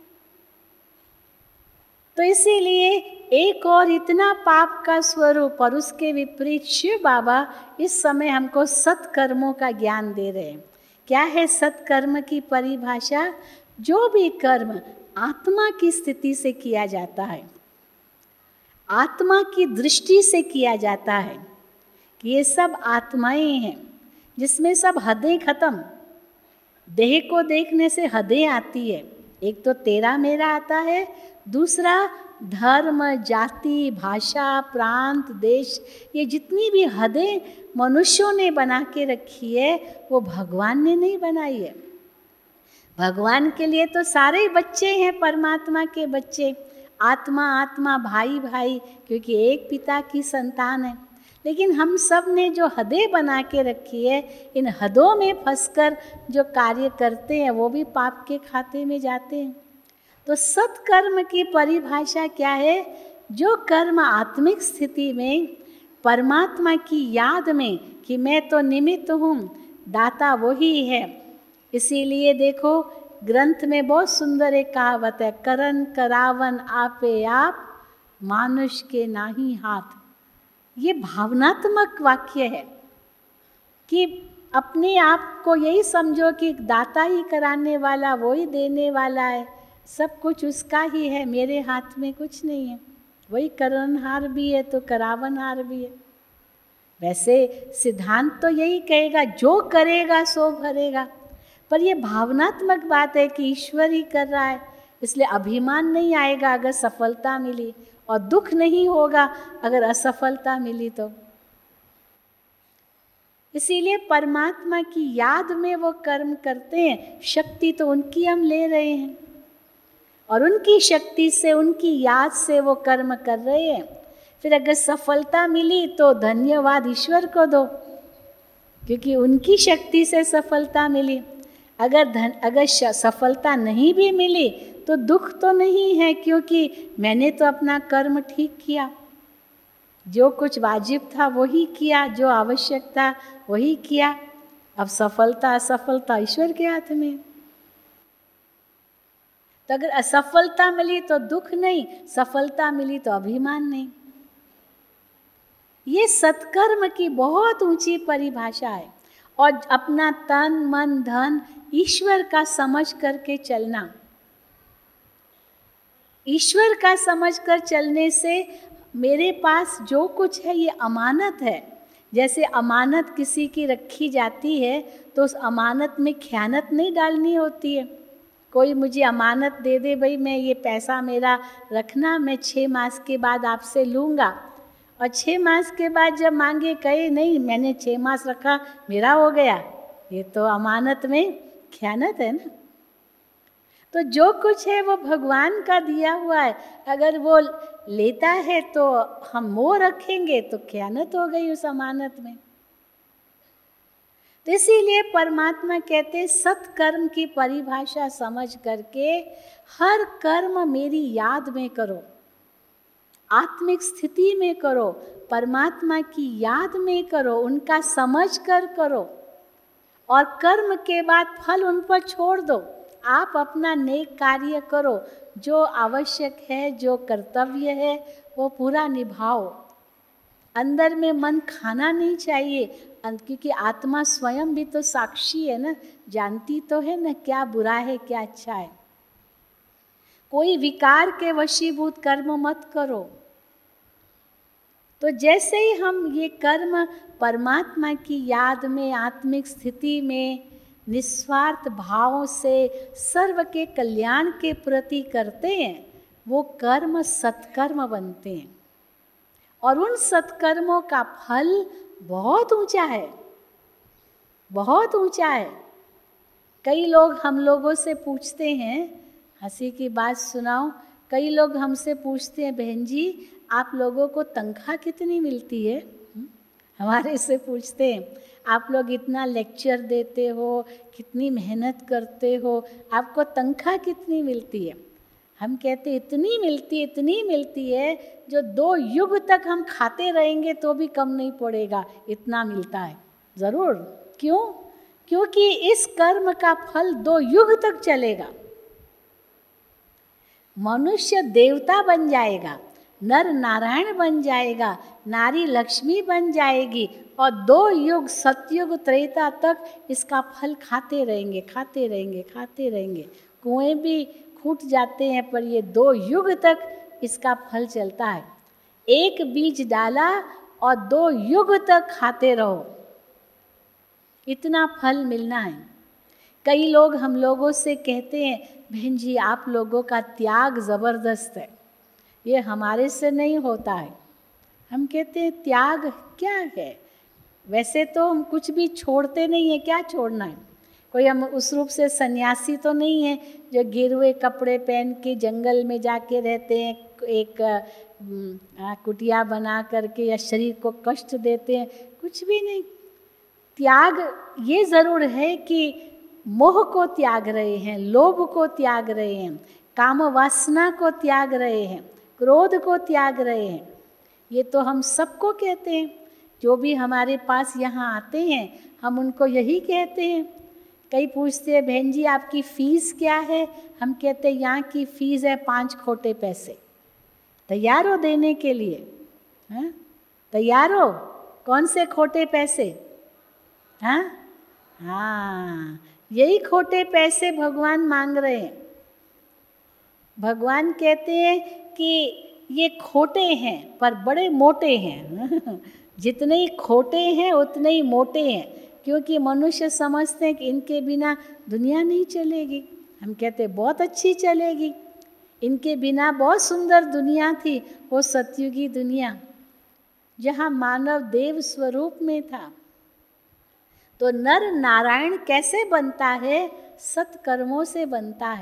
तो इसीलिए एक और इतना पाप का स्वरूप और उसके विपरीत शिव बाबा इस समय हमको सत्कर्मों का ज्ञान दे रहे हैं। क्या है सत्कर्म की परिभाषा? जो भी कर्म आत्मा की स्थिति से किया जाता है, आत्मा की दृष्टि से किया जाता है, कि ये सब आत्माएं हैं जिसमें सब हदें खत्म। देह को देखने से हदें आती है। एक तो तेरा मेरा आता है, दूसरा धर्म, जाति, भाषा, प्रांत, देश, ये जितनी भी हदें मनुष्यों ने बना के रखी है वो भगवान ने नहीं बनाई है। भगवान के लिए तो सारे बच्चे हैं परमात्मा के बच्चे, आत्मा आत्मा, भाई भाई, क्योंकि एक पिता की संतान है। लेकिन हम सब ने जो हदें बना के रखी है, इन हदों में फंसकर जो कार्य करते हैं वो भी पाप के खाते में जाते हैं। तो सत्कर्म की परिभाषा क्या है? जो कर्म आत्मिक स्थिति में परमात्मा की याद में कि मैं तो निमित्त हूँ, दाता वही है। इसीलिए देखो ग्रंथ में बहुत सुंदर एक कहावत है, करन करावन आपे आप, मानुष के नाही हाथ। ये भावनात्मक वाक्य है कि अपने आप को यही समझो कि दाता ही कराने वाला, वो ही देने वाला है, सब कुछ उसका ही है, मेरे हाथ में कुछ नहीं है। वही करनहार भी है तो करावनहार भी है। वैसे सिद्धांत तो यही कहेगा जो करेगा सो भरेगा, पर ये भावनात्मक बात है कि ईश्वर ही कर रहा है, इसलिए अभिमान नहीं आएगा अगर सफलता मिली, और दुख नहीं होगा अगर असफलता मिली तो। इसीलिए परमात्मा की याद में वो कर्म करते हैं। शक्ति तो उनकी हम ले रहे हैं और उनकी शक्ति से, उनकी याद से वो कर्म कर रहे हैं। फिर अगर सफलता मिली तो धन्यवाद ईश्वर को दो, क्योंकि उनकी शक्ति से सफलता मिली। अगर धन अगर सफलता नहीं भी मिली तो दुख तो नहीं है, क्योंकि मैंने तो अपना कर्म ठीक किया, जो कुछ वाजिब था वही किया, जो आवश्यक था वही किया। अब सफलता असफलता ईश्वर के हाथ में। तो अगर असफलता मिली तो दुख नहीं, सफलता मिली तो अभिमान नहीं। ये सत्कर्म की बहुत ऊंची परिभाषा है। और अपना तन मन धन ईश्वर का समझ करके चलना, ईश्वर का समझ कर चलने से मेरे पास जो कुछ है ये अमानत है। जैसे अमानत किसी की रखी जाती है तो उस अमानत में ख़यानत नहीं डालनी होती है। कोई मुझे अमानत दे दे, भाई मैं ये पैसा मेरा रखना, मैं छः मास के बाद आपसे लूँगा, और छः मास के बाद जब मांगे कहे नहीं मैंने छः मास रखा मेरा हो गया, ये तो अमानत में ख़यानत है ना। तो जो कुछ है वो भगवान का दिया हुआ है, अगर वो लेता है तो हम मोह रखेंगे तो ख़यानत हो गई उस अमानत में। तो इसीलिए परमात्मा कहते सत्कर्म की परिभाषा समझ करके हर कर्म मेरी याद में करो, आत्मिक स्थिति में करो, परमात्मा की याद में करो, उनका समझ कर करो, और कर्म के बाद फल उन पर छोड़ दो। आप अपना नेक कार्य करो, जो आवश्यक है, जो कर्तव्य है वो पूरा निभाओ। अंदर में मन खाना नहीं चाहिए, क्योंकि आत्मा स्वयं भी तो साक्षी है ना, जानती तो है ना क्या बुरा है क्या अच्छा है। कोई विकार के वशीभूत कर्म मत करो। तो जैसे ही हम ये कर्म परमात्मा की याद में, आत्मिक स्थिति में, निस्वार्थ भाव से सर्व के कल्याण के प्रति करते हैं, वो कर्म सत्कर्म बनते हैं। और उन सत्कर्मों का फल बहुत ऊंचा है, बहुत ऊंचा है। कई लोग हम लोगों से पूछते हैं, हंसी की बात सुनाओ, कई लोग हमसे पूछते हैं, बहन जी आप लोगों को तनख्वाह कितनी मिलती है? हमारे से पूछते हैं, आप लोग इतना लेक्चर देते हो, कितनी मेहनत करते हो, आपको तनख्वाह कितनी मिलती है? हम कहते इतनी मिलती इतनी मिलती है जो दो युग तक हम खाते रहेंगे तो भी कम नहीं पड़ेगा, इतना मिलता है। ज़रूर। क्यों? क्योंकि इस कर्म का फल दो युग तक चलेगा। मनुष्य देवता बन जाएगा, नर नारायण बन जाएगा, नारी लक्ष्मी बन जाएगी, और दो युग सतयुग त्रेता तक इसका फल खाते रहेंगे, खाते रहेंगे, खाते रहेंगे। कुएं भी फूट जाते हैं पर ये दो युग तक इसका फल चलता है। एक बीज डाला और दो युग तक खाते रहो, इतना फल मिलना है। कई लोग हम लोगों से कहते हैं, बहन जी आप लोगों का त्याग ज़बरदस्त है, ये हमारे से नहीं होता है। हम कहते हैं त्याग क्या है? वैसे तो हम कुछ भी छोड़ते नहीं है, क्या छोड़ना है? कोई हम उस रूप से सन्यासी तो नहीं है जो गिरुए कपड़े पहन के जंगल में जाके रहते हैं, एक कुटिया बना करके, या शरीर को कष्ट देते हैं, कुछ भी नहीं। त्याग ये ज़रूर है कि मोह को त्याग रहे हैं, लोभ को त्याग रहे हैं, काम वासना को त्याग रहे हैं, क्रोध को त्याग रहे हैं। ये तो हम सबको कहते हैं, जो भी हमारे पास यहाँ आते हैं हम उनको यही कहते हैं। कई पूछते हैं, बहन जी आपकी फ़ीस क्या है? हम कहते हैं यहाँ की फ़ीस है पाँच खोटे पैसे। तैयार हो देने के लिए? हाँ, तैयार हो? कौन से खोटे पैसे? हाँ हाँ, यही खोटे पैसे भगवान मांग रहे हैं। भगवान कहते हैं कि ये खोटे हैं पर बड़े मोटे हैं। जितने ही खोटे हैं उतने ही मोटे हैं, क्योंकि मनुष्य समझते हैं कि इनके बिना दुनिया नहीं चलेगी। हम कहते हैं बहुत अच्छी चलेगी, इनके बिना बहुत सुंदर दुनिया थी, वो सतयुगी दुनिया जहाँ मानव देव स्वरूप में था। तो नर नारायण कैसे बनता है? सत्कर्मों से बनता है।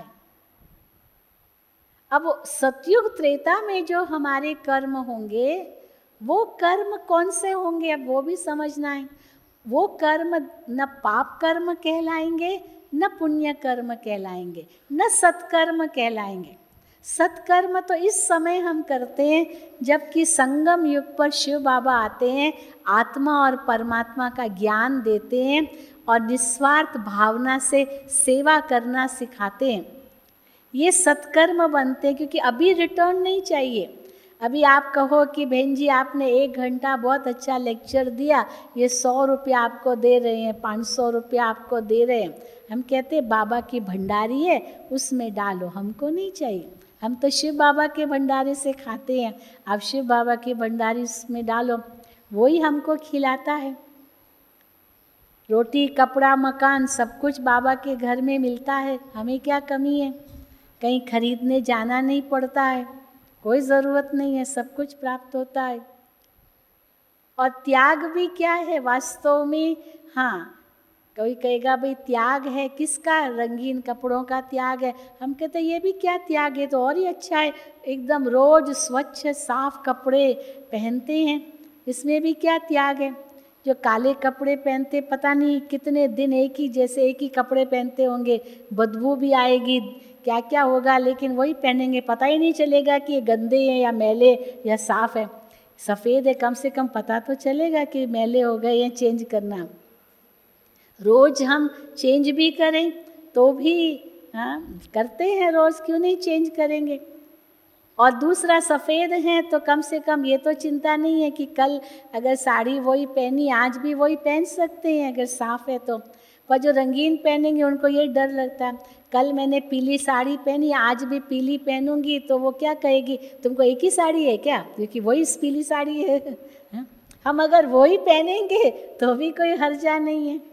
अब सतयुग त्रेता में जो हमारे कर्म होंगे वो कर्म कौन से होंगे, अब वो भी समझना है। वो कर्म न पाप कर्म कहलाएंगे, न पुण्य कर्म कहलाएंगे, न सत्कर्म कहलाएंगे। सत्कर्म तो इस समय हम करते हैं जबकि संगम युग पर शिव बाबा आते हैं, आत्मा और परमात्मा का ज्ञान देते हैं और निस्वार्थ भावना से सेवा करना सिखाते हैं। ये सत्कर्म बनते हैं, क्योंकि अभी रिटर्न नहीं चाहिए। अभी आप कहो कि बहन जी आपने एक घंटा बहुत अच्छा लेक्चर दिया, ये सौ रुपया आपको दे रहे हैं, पाँच सौ रुपया आपको दे रहे हैं। हम कहते हैं बाबा की भंडारी है उसमें डालो, हमको नहीं चाहिए। हम तो शिव बाबा के भंडारे से खाते हैं, आप शिव बाबा की भंडारी उसमें डालो, वही हमको खिलाता है। रोटी कपड़ा मकान सब कुछ बाबा के घर में मिलता है, हमें क्या कमी है? कहीं खरीदने जाना नहीं पड़ता है, कोई ज़रूरत नहीं है, सब कुछ प्राप्त होता है। और त्याग भी क्या है वास्तव में? हाँ, कोई कहेगा भाई त्याग है किसका? रंगीन कपड़ों का त्याग है। हम कहते हैं ये भी क्या त्याग है, तो और ही अच्छा है, एकदम रोज स्वच्छ साफ कपड़े पहनते हैं, इसमें भी क्या त्याग है? जो काले कपड़े पहनते पता नहीं कितने दिन एक ही जैसे एक ही कपड़े पहनते होंगे, बदबू भी आएगी, क्या क्या होगा, लेकिन वही पहनेंगे, पता ही नहीं चलेगा कि ये गंदे हैं या मैले या साफ़ है। सफ़ेद है कम से कम पता तो चलेगा कि मैले हो गए या चेंज करना। रोज़ हम चेंज भी करें तो भी हाँ करते हैं रोज़, क्यों नहीं चेंज करेंगे? और दूसरा सफ़ेद है तो कम से कम ये तो चिंता नहीं है कि कल अगर साड़ी वही पहनी आज भी वही पहन सकते हैं अगर साफ़ है तो। पर जो रंगीन पहनेंगे उनको ये डर लगता है, कल मैंने पीली साड़ी पहनी आज भी पीली पहनूंगी तो वो क्या कहेगी, तुमको एक ही साड़ी है क्या, क्योंकि वही पीली साड़ी है। हम अगर वही पहनेंगे तो भी कोई हर्जा नहीं है।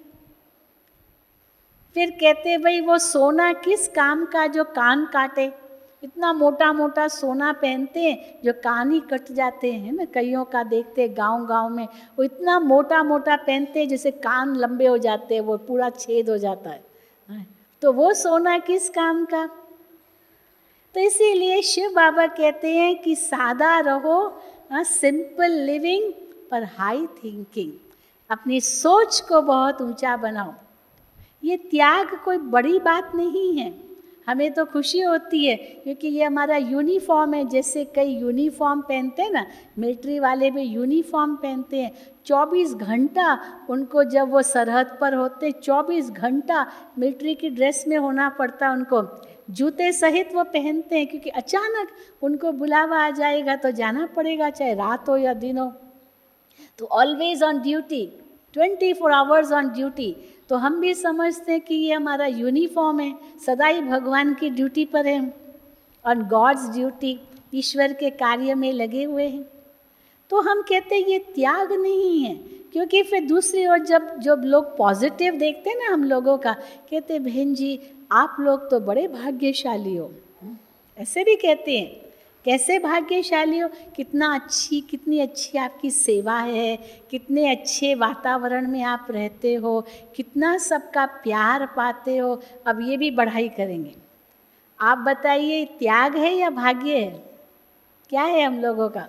फिर कहते भाई वो सोना किस काम का जो कान काटे, इतना मोटा मोटा सोना पहनते हैं जो कान ही कट जाते हैं ना, कईयों का देखते गांव गांव में वो इतना मोटा मोटा पहनते हैं जैसे कान लंबे हो जाते हैं, वो पूरा छेद हो जाता है। तो वो सोना किस काम का। तो इसीलिए शिव बाबा कहते हैं कि सादा रहो, सिंपल लिविंग पर हाई थिंकिंग, अपनी सोच को बहुत ऊंचा बनाओ। ये त्याग कोई बड़ी बात नहीं है, हमें तो खुशी होती है क्योंकि ये हमारा यूनिफॉर्म है। जैसे कई यूनिफॉर्म पहनते हैं ना, मिलिट्री वाले भी यूनिफॉर्म पहनते हैं, चौबीस घंटा उनको जब वो सरहद पर होते चौबीस घंटा मिलिट्री की ड्रेस में होना पड़ता उनको, जूते सहित वो पहनते हैं क्योंकि अचानक उनको बुलावा आ जाएगा तो जाना पड़ेगा, चाहे रात हो या दिन हो। तो always on duty, twenty four hours on duty. तो हम भी समझते हैं कि ये हमारा यूनिफॉर्म है, सदा ही भगवान की ड्यूटी पर है, ऑन गॉड्स ड्यूटी, ईश्वर के कार्य में लगे हुए हैं। तो हम कहते हैं ये त्याग नहीं है, क्योंकि फिर दूसरी ओर जब जब लोग पॉजिटिव देखते हैं ना हम लोगों का, कहते बहन जी आप लोग तो बड़े भाग्यशाली हो, ऐसे भी कहते हैं। कैसे भाग्यशाली हो, कितना अच्छी कितनी अच्छी आपकी सेवा है, कितने अच्छे वातावरण में आप रहते हो, कितना सबका प्यार पाते हो। अब ये भी बढ़ाई करेंगे, आप बताइए त्याग है या भाग्य है, क्या है हम लोगों का।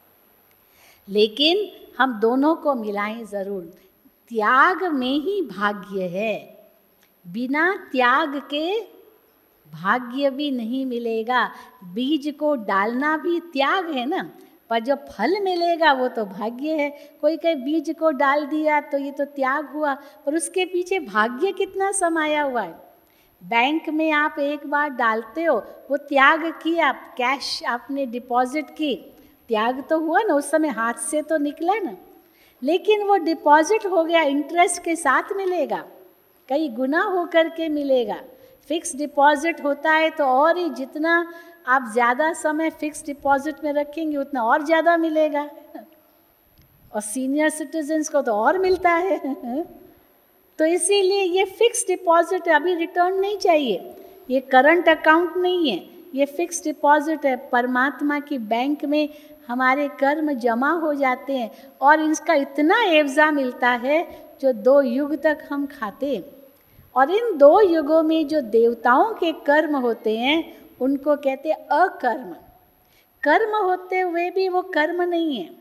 लेकिन हम दोनों को मिलाएं ज़रूर, त्याग में ही भाग्य है, बिना त्याग के भाग्य भी नहीं मिलेगा। बीज को डालना भी त्याग है ना, पर जो फल मिलेगा वो तो भाग्य है। कोई कहीं बीज को डाल दिया तो ये तो त्याग हुआ, पर उसके पीछे भाग्य कितना समाया हुआ है। बैंक में आप एक बार डालते हो, वो त्याग किया, कैश आपने डिपॉजिट की, त्याग तो हुआ ना, उस समय हाथ से तो निकला ना, लेकिन वो डिपॉजिट हो गया, इंटरेस्ट के साथ मिलेगा, कई गुना होकर के मिलेगा। फिक्स डिपॉजिट होता है तो और ही जितना आप ज़्यादा समय फिक्स डिपॉजिट में रखेंगे उतना और ज़्यादा मिलेगा, और सीनियर सिटीजन्स को तो और मिलता है। तो इसीलिए ये फिक्स डिपॉजिट है, अभी रिटर्न नहीं चाहिए, ये करंट अकाउंट नहीं है, ये फिक्स डिपॉजिट है। परमात्मा की बैंक में हमारे कर्म जमा हो जाते हैं और इसका इतना एवज़ा मिलता है जो दो युग तक हम खाते हैं। और इन दो युगों में जो देवताओं के कर्म होते हैं उनको कहते हैं अकर्म। कर्म होते हुए भी वो कर्म नहीं है,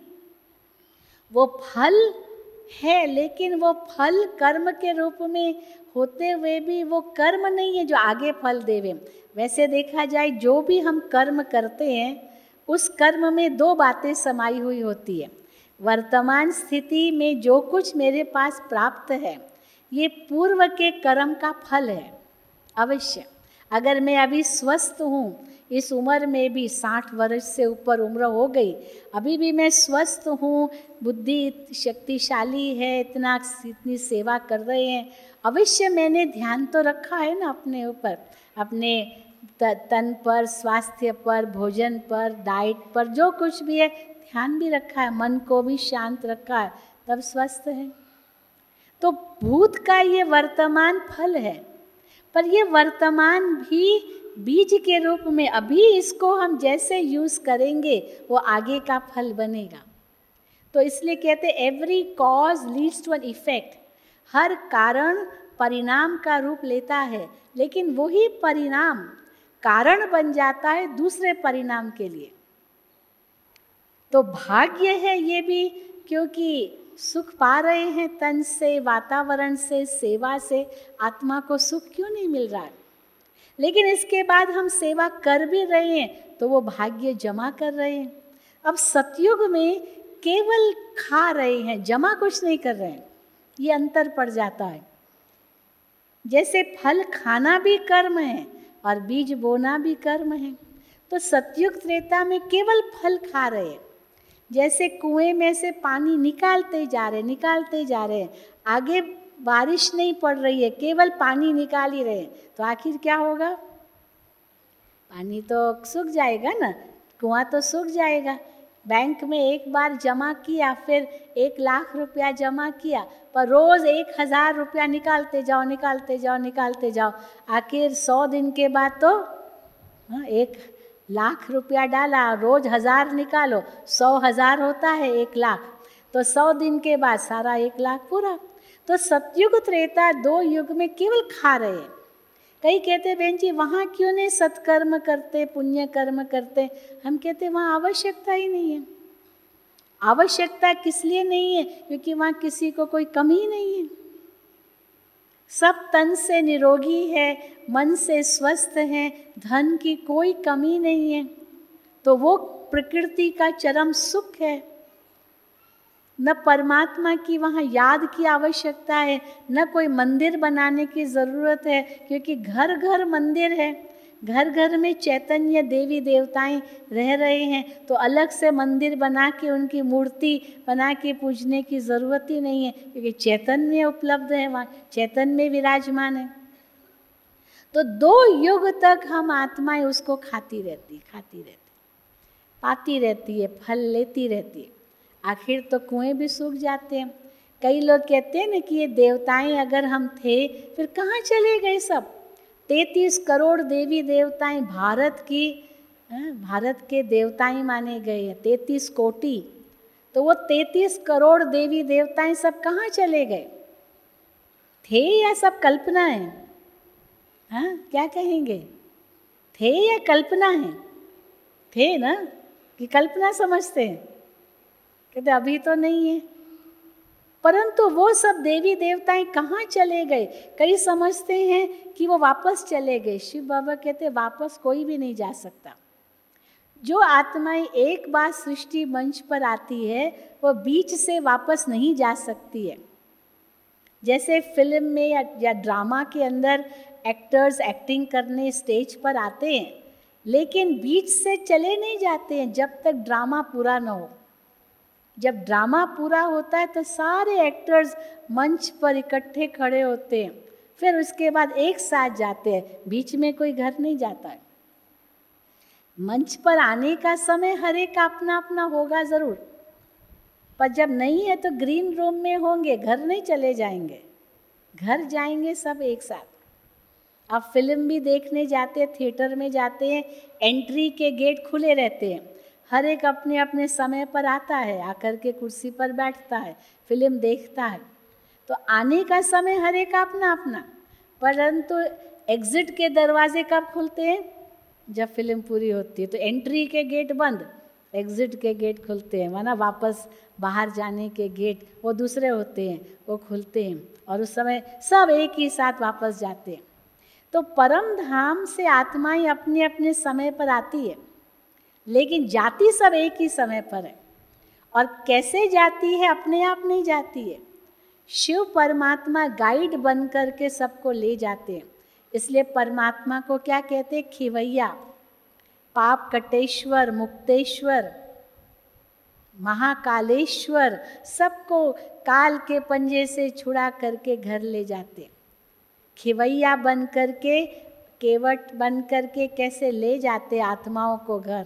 वो फल है, लेकिन वो फल कर्म के रूप में होते हुए भी वो कर्म नहीं है जो आगे फल देवे। वैसे देखा जाए जो भी हम कर्म करते हैं उस कर्म में दो बातें समाई हुई होती है। वर्तमान स्थिति में जो कुछ मेरे पास प्राप्त है ये पूर्व के कर्म का फल है अवश्य। अगर मैं अभी स्वस्थ हूँ, इस उम्र में भी साठ वर्ष से ऊपर उम्र हो गई, अभी भी मैं स्वस्थ हूँ, बुद्धि शक्तिशाली है, इतना इतनी सेवा कर रहे हैं, अवश्य मैंने ध्यान तो रखा है ना अपने ऊपर, अपने तन पर, स्वास्थ्य पर, भोजन पर, डाइट पर, जो कुछ भी है ध्यान भी रखा है, मन को भी शांत रखा है, तब स्वस्थ है। तो भूत का ये वर्तमान फल है, पर ये वर्तमान भी बीज के रूप में, अभी इसको हम जैसे यूज़ करेंगे वो आगे का फल बनेगा। तो इसलिए कहते every cause leads to an effect, हर कारण परिणाम का रूप लेता है, लेकिन वही परिणाम कारण बन जाता है दूसरे परिणाम के लिए। तो भाग्य है ये भी, क्योंकि सुख पा रहे हैं तन से, वातावरण से, सेवा से, आत्मा को सुख क्यों नहीं मिल रहा है, लेकिन इसके बाद हम सेवा कर भी रहे हैं तो वो भाग्य जमा कर रहे हैं। अब सतयुग में केवल खा रहे हैं, जमा कुछ नहीं कर रहे हैं, ये अंतर पड़ जाता है। जैसे फल खाना भी कर्म है और बीज बोना भी कर्म है, तो सतयुग त्रेता में केवल फल खा रहे हैं, जैसे कुएं में से पानी निकालते जा रहे निकालते जा रहे हैं, आगे बारिश नहीं पड़ रही है, केवल पानी निकाल ही रहे हैं, तो आखिर क्या होगा? पानी तो सूख जाएगा ना, कुआं तो सूख जाएगा। बैंक में एक बार जमा किया, फिर एक लाख रुपया जमा किया, पर रोज़ एक हज़ार रुपया निकालते जाओ निकालते जाओ निकालते जाओ, आखिर सौ दिन के बाद तो हाँ, एक लाख रुपया डाला, रोज़ हज़ार निकालो, सौ हज़ार होता है एक लाख, तो सौ दिन के बाद सारा एक लाख पूरा। तो सतयुग त्रेता दो युग में केवल खा रहे हैं। कई कहते बहन जी वहाँ क्यों नहीं सत्कर्म करते, पुण्य कर्म करते? हम कहते वहाँ आवश्यकता ही नहीं है। आवश्यकता किस लिए नहीं है? क्योंकि वहाँ किसी को कोई कमी नहीं है, सब तन से निरोगी है, मन से स्वस्थ है, धन की कोई कमी नहीं है, तो वो प्रकृति का चरम सुख है। न परमात्मा की वहाँ याद की आवश्यकता है, न कोई मंदिर बनाने की ज़रूरत है, क्योंकि घर घर मंदिर है, घर घर में चैतन्य देवी देवताएं रह रहे हैं, तो अलग से मंदिर बना के उनकी मूर्ति बना के पूजने की ज़रूरत ही नहीं है, क्योंकि चैतन्य उपलब्ध है, वहाँ चैतन्य विराजमान है। तो दो युग तक हम आत्माएं उसको खाती रहती खाती रहती पाती रहती है, फल लेती रहती है, आखिर तो कुएं भी सूख जाते हैं। कई लोग कहते हैं ना कि ये देवताएं अगर हम थे फिर कहाँ चले गए सब? तैंतीस करोड़ देवी देवताएं भारत की भारत के देवताएं माने गए हैं, तैंतीस कोटि, तो वो तैंतीस करोड़ देवी देवताएं सब कहाँ चले गए? थे या सब कल्पना है? हाँ, क्या कहेंगे, थे या कल्पना है? थे ना, कि कल्पना समझते हैं? कहते अभी तो नहीं है। परंतु वो सब देवी देवताएं कहाँ चले गए? कई समझते हैं कि वो वापस चले गए। शिव बाबा कहते वापस कोई भी नहीं जा सकता। जो आत्माएं एक बार सृष्टि मंच पर आती है वो बीच से वापस नहीं जा सकती है। जैसे फिल्म में या, या ड्रामा के अंदर एक्टर्स एक्टिंग करने स्टेज पर आते हैं, लेकिन बीच से चले नहीं जाते हैं जब तक ड्रामा पूरा न हो। जब ड्रामा पूरा होता है तो सारे एक्टर्स मंच पर इकट्ठे खड़े होते हैं, फिर उसके बाद एक साथ जाते हैं, बीच में कोई घर नहीं जाता है। मंच पर आने का समय हर एक का अपना अपना होगा ज़रूर, पर जब नहीं है तो ग्रीन रूम में होंगे, घर नहीं चले जाएंगे, घर जाएंगे सब एक साथ। अब फिल्म भी देखने जाते हैं, थिएटर में जाते हैं, एंट्री के गेट खुले रहते हैं, हर एक अपने अपने समय पर आता है, आकर के कुर्सी पर बैठता है, फिल्म देखता है, तो आने का समय हर एक अपना अपना। परंतु एग्जिट के दरवाजे कब खुलते हैं? जब फिल्म पूरी होती है। तो एंट्री के गेट बंद, एग्जिट के गेट खुलते हैं, माना वापस बाहर जाने के गेट वो दूसरे होते हैं, वो खुलते हैं, और उस समय सब एक ही साथ वापस जाते हैं। तो परम धाम से आत्माएं अपने अपने समय पर आती है, लेकिन जाती सब एक ही समय पर है। और कैसे जाती है? अपने आप नहीं जाती है, शिव परमात्मा गाइड बन कर के सबको ले जाते हैं। इसलिए परमात्मा को क्या कहते हैं? खिवैया, पाप कटेश्वर, मुक्तेश्वर, महाकालेश्वर, सबको काल के पंजे से छुड़ा करके घर ले जाते। खिवैया बन करके, केवट बन करके कैसे ले जाते आत्माओं को घर।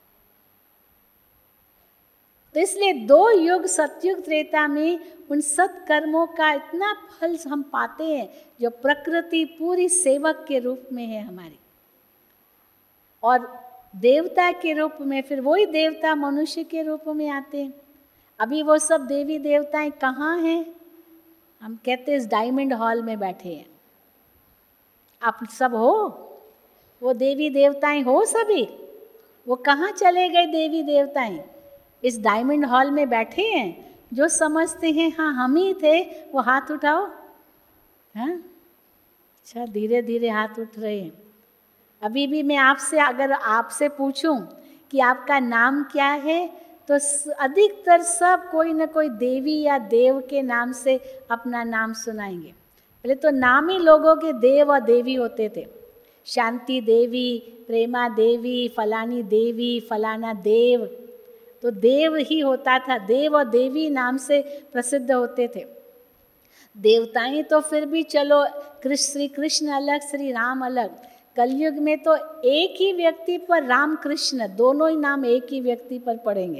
तो इसलिए दो युग, सतयुग त्रेता में उन सत्कर्मों का इतना फल हम पाते हैं जो प्रकृति पूरी सेवक के रूप में है हमारी, और देवता के रूप में फिर वही देवता मनुष्य के रूप में आते हैं। अभी वो सब देवी देवताएं कहाँ हैं? हम कहते हैं इस डायमंड हॉल में बैठे हैं। आप सब हो, वो देवी देवताएं हो सभी, वो कहाँ चले गए देवी देवताएं? इस डायमंड हॉल में बैठे हैं। जो समझते हैं हाँ हम ही थे, वो हाथ उठाओ। हाँ, अच्छा, धीरे धीरे हाथ उठ रहे हैं। अभी भी मैं आपसे, अगर आपसे पूछूं कि आपका नाम क्या है, तो अधिकतर सब कोई न कोई देवी या देव के नाम से अपना नाम सुनाएंगे। पहले तो नाम ही लोगों के देव और देवी होते थे, शांति देवी, प्रेमा देवी, फलानी देवी, फलाना देव, तो देव ही होता था। देव और देवी नाम से प्रसिद्ध होते थे। देवताएं तो फिर भी चलो, कृष्ण श्री कृष्ण अलग, श्री राम अलग। कलयुग में तो एक ही व्यक्ति पर राम कृष्ण दोनों ही नाम एक ही व्यक्ति पर पड़ेंगे।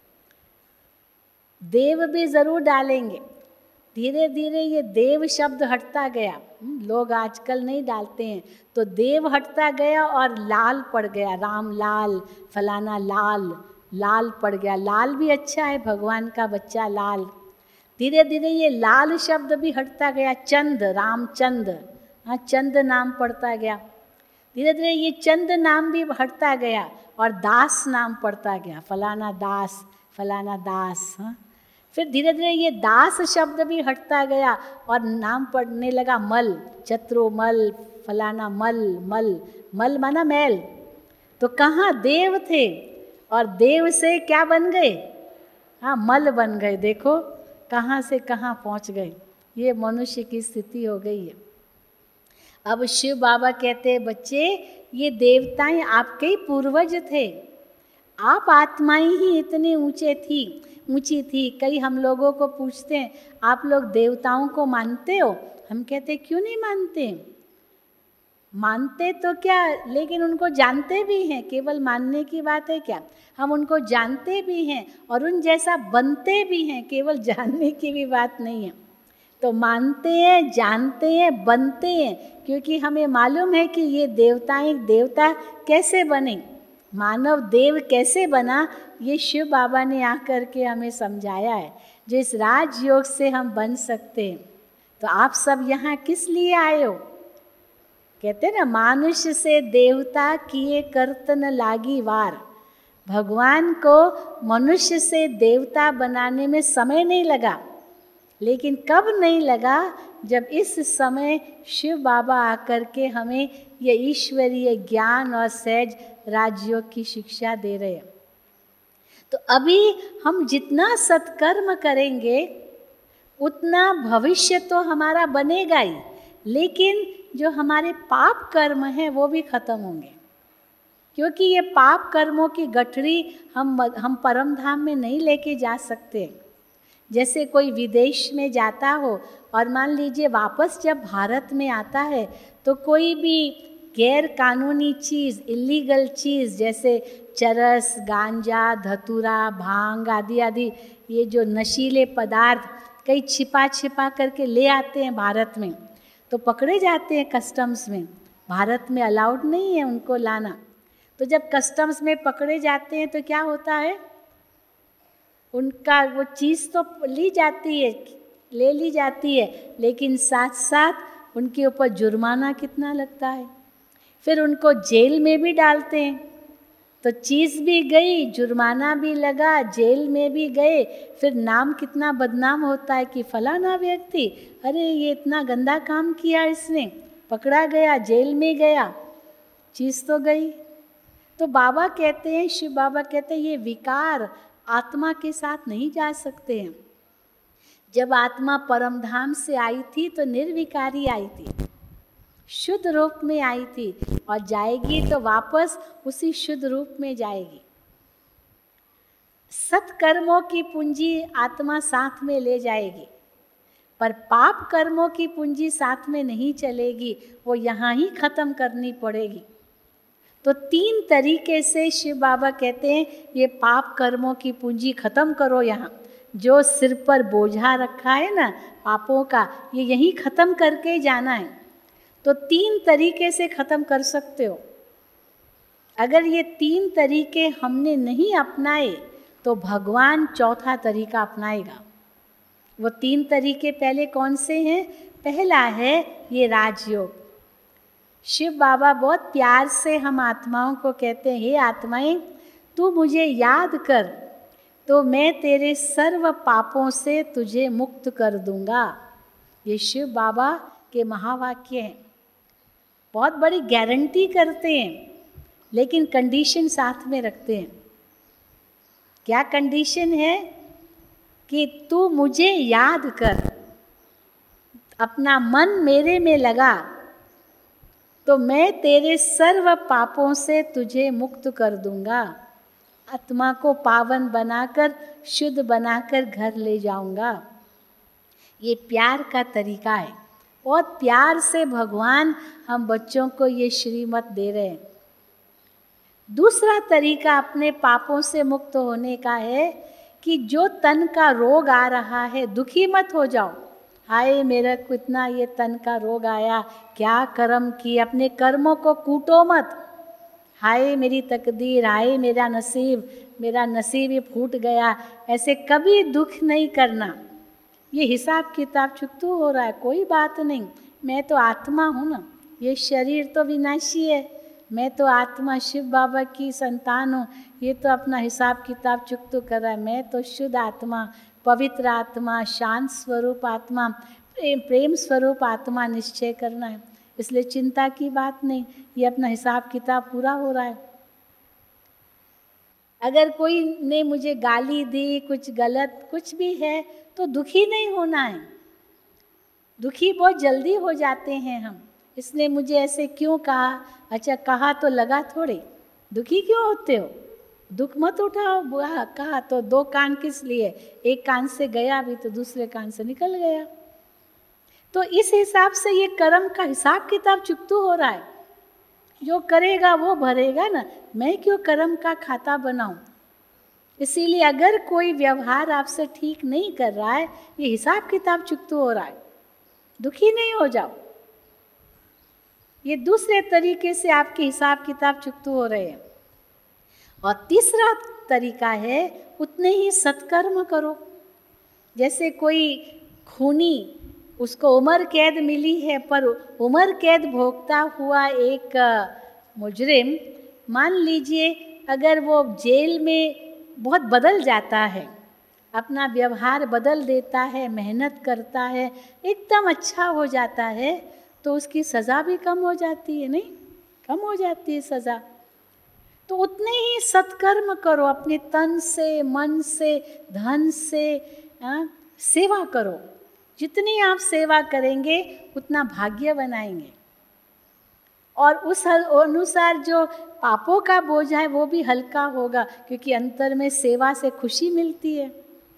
देव भी जरूर डालेंगे। धीरे धीरे ये देव शब्द हटता गया, लोग आजकल नहीं डालते हैं, तो देव हटता गया और लाल पड़ गया, राम लाल, फलाना लाल, लाल पड़ गया। लाल भी अच्छा है, भगवान का बच्चा लाल। धीरे धीरे ये लाल शब्द भी हटता गया, चंद, रामचंद, हाँ चंद नाम पड़ता गया। धीरे धीरे ये चंद नाम भी हटता गया और दास नाम पड़ता गया, फलाना दास, फलाना दास। हाँ फिर धीरे धीरे ये दास शब्द भी हटता गया और नाम पड़ने लगा मल, चत्रोमल, फलाना मल, मल, मल माना मैल। तो कहाँ देव थे और देव से क्या बन गए, हाँ मल बन गए। देखो कहाँ से कहाँ पहुँच गए। ये मनुष्य की स्थिति हो गई है। अब शिव बाबा कहते हैं, बच्चे ये देवताएं आपके ही पूर्वज थे, आप आत्माएं ही इतने ऊंचे थी ऊंची थी। कई हम लोगों को पूछते हैं, आप लोग देवताओं को मानते हो? हम कहते क्यों नहीं मानते? मानते तो क्या, लेकिन उनको जानते भी हैं। केवल मानने की बात है क्या, हम उनको जानते भी हैं और उन जैसा बनते भी हैं, केवल जानने की भी बात नहीं है। तो मानते हैं, जानते हैं, बनते हैं, क्योंकि हमें मालूम है कि ये देवताएं, देवता कैसे बने, मानव देव कैसे बना, ये शिव बाबा ने आकर के हमें समझाया है, जो इस राजयोग से हम बन सकते हैं। तो आप सब यहाँ किस लिए आए हो? कहते हैं ना, मानुष्य से देवता किए कर्तन लागी वार। भगवान को मनुष्य से देवता बनाने में समय नहीं लगा, लेकिन कब नहीं लगा, जब इस समय शिव बाबा आकर के हमें ये ईश्वरीय ज्ञान और सहज राजयोग की शिक्षा दे रहे हैं। तो अभी हम जितना सत्कर्म करेंगे उतना भविष्य तो हमारा बनेगा ही, लेकिन जो हमारे पाप कर्म हैं वो भी खत्म होंगे, क्योंकि ये पाप कर्मों की गठरी हम हम परम धाम में नहीं लेके जा सकते। जैसे कोई विदेश में जाता हो और मान लीजिए वापस जब भारत में आता है, तो कोई भी गैर कानूनी चीज़, इलीगल चीज़, जैसे चरस, गांजा, धतूरा, भांग आदि आदि, ये जो नशीले पदार्थ कई छिपा छिपा करके ले आते हैं भारत में, तो पकड़े जाते हैं कस्टम्स में। भारत में अलाउड नहीं है उनको लाना। तो जब कस्टम्स में पकड़े जाते हैं तो क्या होता है, उनका वो चीज़ तो ली जाती है, ले ली जाती है, लेकिन साथ साथ उनके ऊपर जुर्माना कितना लगता है। फिर उनको जेल में भी डालते हैं, तो चीज़ भी गई, जुर्माना भी लगा, जेल में भी गए, फिर नाम कितना बदनाम होता है कि फलाना व्यक्ति, अरे ये इतना गंदा काम किया इसने, पकड़ा गया, जेल में गया, चीज़ तो गई। तो बाबा कहते हैं, शिव बाबा कहते हैं, ये विकार आत्मा के साथ नहीं जा सकते हैं। जब आत्मा परम धाम से आई थी तो निर्विकारी आई थी, शुद्ध रूप में आई थी, और जाएगी तो वापस उसी शुद्ध रूप में जाएगी। सत्कर्मों की पूंजी आत्मा साथ में ले जाएगी, पर पाप कर्मों की पूंजी साथ में नहीं चलेगी, वो यहाँ ही खत्म करनी पड़ेगी। तो तीन तरीके से शिव बाबा कहते हैं, ये पाप कर्मों की पूंजी खत्म करो। यहाँ जो सिर पर बोझा रखा है ना पापों का, ये यहीं खत्म करके जाना है। तो तीन तरीके से ख़त्म कर सकते हो। अगर ये तीन तरीके हमने नहीं अपनाए तो भगवान चौथा तरीका अपनाएगा। वो तीन तरीके पहले कौन से हैं? पहला है ये राजयोग। शिव बाबा बहुत प्यार से हम आत्माओं को कहते हैं, हे आत्माएं, तू मुझे याद कर तो मैं तेरे सर्व पापों से तुझे मुक्त कर दूंगा। ये शिव बाबा के महावाक्य हैं। बहुत बड़ी गारंटी करते हैं, लेकिन कंडीशन साथ में रखते हैं। क्या कंडीशन है? कि तू मुझे याद कर, अपना मन मेरे में लगा, तो मैं तेरे सर्व पापों से तुझे मुक्त कर दूंगा, आत्मा को पावन बनाकर शुद्ध बनाकर घर ले जाऊंगा। ये प्यार का तरीका है। बहुत प्यार से भगवान हम बच्चों को ये श्रीमत दे रहे हैं। दूसरा तरीका अपने पापों से मुक्त होने का है कि जो तन का रोग आ रहा है, दुखी मत हो जाओ। हाय मेरा कितना ये तन का रोग आया, क्या कर्म किए, अपने कर्मों को कूटो मत। हाय मेरी तकदीर, हाय मेरा नसीब, मेरा नसीब ये फूट गया, ऐसे कभी दुख नहीं करना। ये हिसाब किताब चुकतू हो रहा है, कोई बात नहीं, मैं तो आत्मा हूँ ना, ये शरीर तो विनाशी है, मैं तो आत्मा शिव बाबा की संतान हूँ, ये तो अपना हिसाब किताब चुकतू कर रहा है। मैं तो शुद्ध आत्मा, पवित्र आत्मा, शांत स्वरूप आत्मा, प्रेम प्रेम स्वरूप आत्मा निश्चय करना है। इसलिए चिंता की बात नहीं, ये अपना हिसाब किताब पूरा हो रहा है। अगर कोई ने मुझे गाली दी, कुछ गलत कुछ भी है, तो दुखी नहीं होना है। दुखी बहुत जल्दी हो जाते हैं हम, इसने मुझे ऐसे क्यों कहा, अच्छा कहा तो लगा थोड़े, दुखी क्यों होते हो? दुख मत उठाओ, बुआ कहा तो दो कान किस लिए, एक कान से गया भी तो दूसरे कान से निकल गया। तो इस हिसाब से ये कर्म का हिसाब किताब चुकतू हो रहा है। जो करेगा वो भरेगा ना, मैं क्यों कर्म का खाता बनाऊं? इसीलिए अगर कोई व्यवहार आपसे ठीक नहीं कर रहा है, ये हिसाब किताब चुकतू हो रहा है, दुखी नहीं हो जाओ। ये दूसरे तरीके से आपके हिसाब किताब चुकतू हो रहे हैं। और तीसरा तरीका है उतने ही सत्कर्म करो। जैसे कोई खूनी, उसको उम्र कैद मिली है, पर उम्र कैद भोगता हुआ एक मुजरिम, मान लीजिए अगर वो जेल में बहुत बदल जाता है, अपना व्यवहार बदल देता है, मेहनत करता है, एकदम अच्छा हो जाता है, तो उसकी सज़ा भी कम हो जाती है, नहीं कम हो जाती है सज़ा। तो उतने ही सत्कर्म करो, अपने तन से, मन से, धन से आ, सेवा करो। जितनी आप सेवा करेंगे उतना भाग्य बनाएंगे, और उस अनुसार जो पापों का बोझ है वो भी हल्का होगा, क्योंकि अंतर में सेवा से खुशी मिलती है।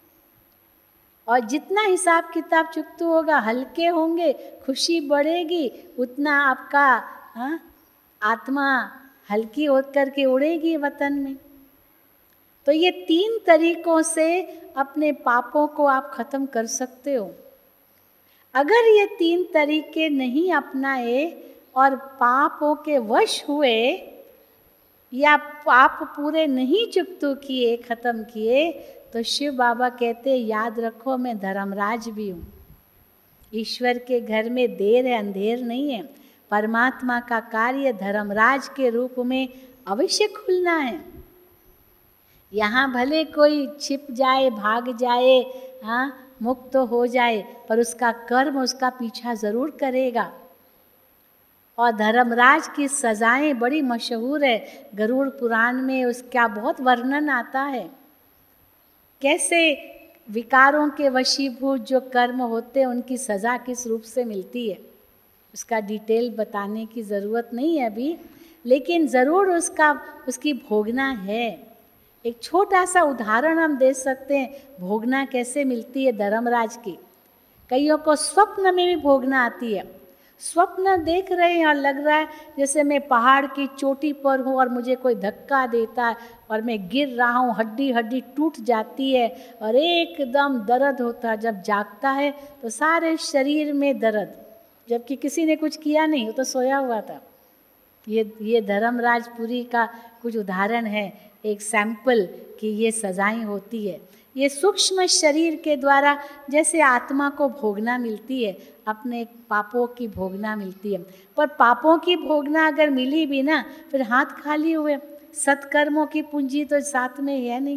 और जितना हिसाब किताब चुकतू होगा, हल्के होंगे, खुशी बढ़ेगी, उतना आपका हाँ, आत्मा हल्की होकर के उड़ेगी वतन में। तो ये तीन तरीकों से अपने पापों को आप खत्म कर सकते हो। अगर ये तीन तरीके नहीं अपनाए और पापों के वश हुए या पाप पूरे नहीं चुकतू किए, खत्म किए, तो शिव बाबा कहते याद रखो मैं धर्मराज भी हूँ। ईश्वर के घर में देर है, अंधेर नहीं है। परमात्मा का कार्य धर्मराज के रूप में अवश्य खुलना है। यहाँ भले कोई छिप जाए, भाग जाए, हाँ मुक्त हो जाए, पर उसका कर्म उसका पीछा जरूर करेगा। और धर्मराज की सजाएं बड़ी मशहूर है, गरुड़ पुराण में उसका बहुत वर्णन आता है। कैसे विकारों के वशीभूत जो कर्म होते हैं उनकी सज़ा किस रूप से मिलती है, उसका डिटेल बताने की ज़रूरत नहीं है अभी, लेकिन ज़रूर उसका उसकी भोगना है। एक छोटा सा उदाहरण हम दे सकते हैं, भोगना कैसे मिलती है धर्मराज की। कईयों को स्वप्न में भी भोगना आती है। स्वप्न देख रहे हैं और लग रहा है जैसे मैं पहाड़ की चोटी पर हूँ और मुझे कोई धक्का देता है और मैं गिर रहा हूँ, हड्डी हड्डी टूट जाती है और एकदम दर्द होता है। जब जागता है तो सारे शरीर में दर्द, जबकि किसी ने कुछ किया नहीं, वो तो सोया हुआ था। ये ये धर्मराजपुरी का कुछ उदाहरण है, एक सैंपल कि ये सजाएं होती है। ये सूक्ष्म शरीर के द्वारा जैसे आत्मा को भोगना मिलती है, अपने पापों की भोगना मिलती है। पर पापों की भोगना अगर मिली भी ना, फिर हाथ खाली हुए। सत्कर्मों की पूंजी तो साथ में है नहीं,